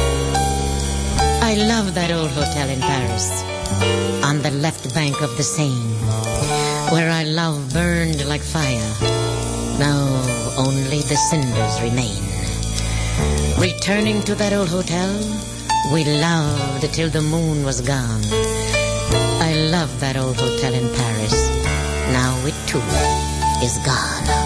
I love that old hotel in Paris on the left bank of the Seine, where our love burned like fire. Now only the cinders remain. Returning to that old hotel, we loved till the moon was gone. I love that old hotel in Paris. Now it too is gone.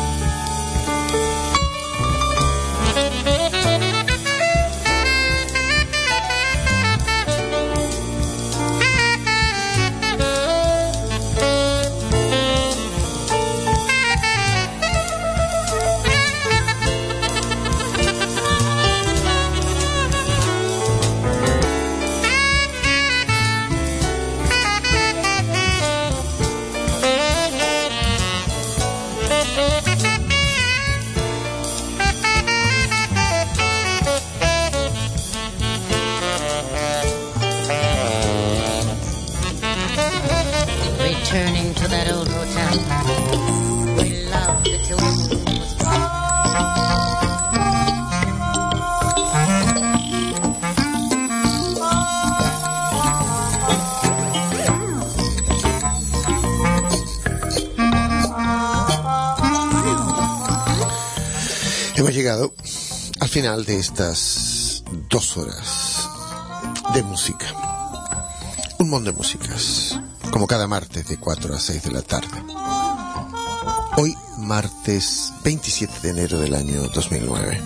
Returning to that old hotel, we loved it till the moon was Hemos llegado al final de estas dos horas de música. Un montón de músicas, como cada martes de cuatro a seis de la tarde. Hoy, martes veintisiete de enero del año dos mil nueve.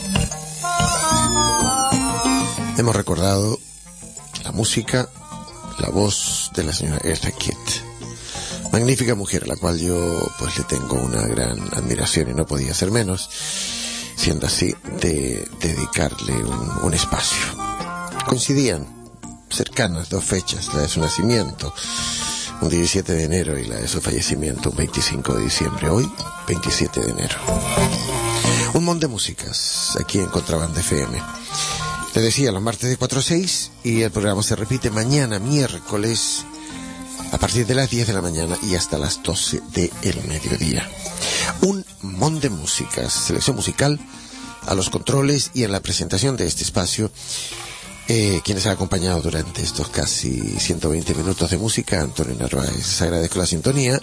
Hemos recordado la música, la voz de la señora Eartha Kitt. Magnífica mujer, a la cual yo pues le tengo una gran admiración y no podía ser menos, siendo así, de dedicarle un, un espacio. Coincidían cercanas dos fechas, la de su nacimiento, un diecisiete de enero, y la de su fallecimiento, un veinticinco de diciembre. Hoy, veintisiete de enero. Un montón de músicas aquí en Contrabanda F M. Te decía, los martes de cuatro a seis, y el programa se repite mañana, miércoles, a partir de las diez de la mañana y hasta las doce del mediodía. Un montón de músicas, selección musical, a los controles y en la presentación de este espacio, eh, quienes han acompañado durante estos casi ciento veinte minutos de música, Antonio Narváez. Les agradezco la sintonía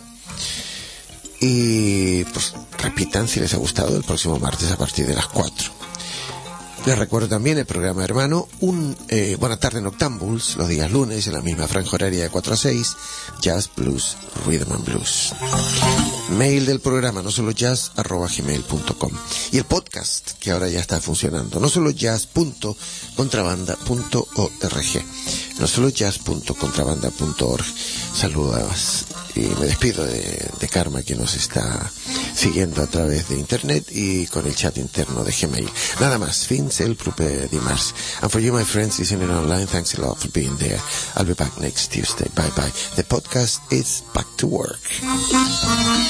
y pues repitan si les ha gustado el próximo martes a partir de las cuatro. Les recuerdo también el programa hermano, un eh, Buena Tarde Noctambules, los días lunes en la misma franja horaria de cuatro a seis, Jazz, Blues, Rhythm and Blues. Mail del programa, no solo jazz, arroba gmail punto com. Y el podcast, que ahora ya está funcionando, no solo jazz punto contrabanda punto org, no solo jazz punto contrabanda punto org. Saludos y me despido de, de Karma, que nos está siguiendo a través de internet y con el chat interno de Gmail. Nada más, fins el proper dimarts. And for you, my friends, listening online, thanks a lot for being there. I'll be back next Tuesday. Bye bye. The podcast is back to work.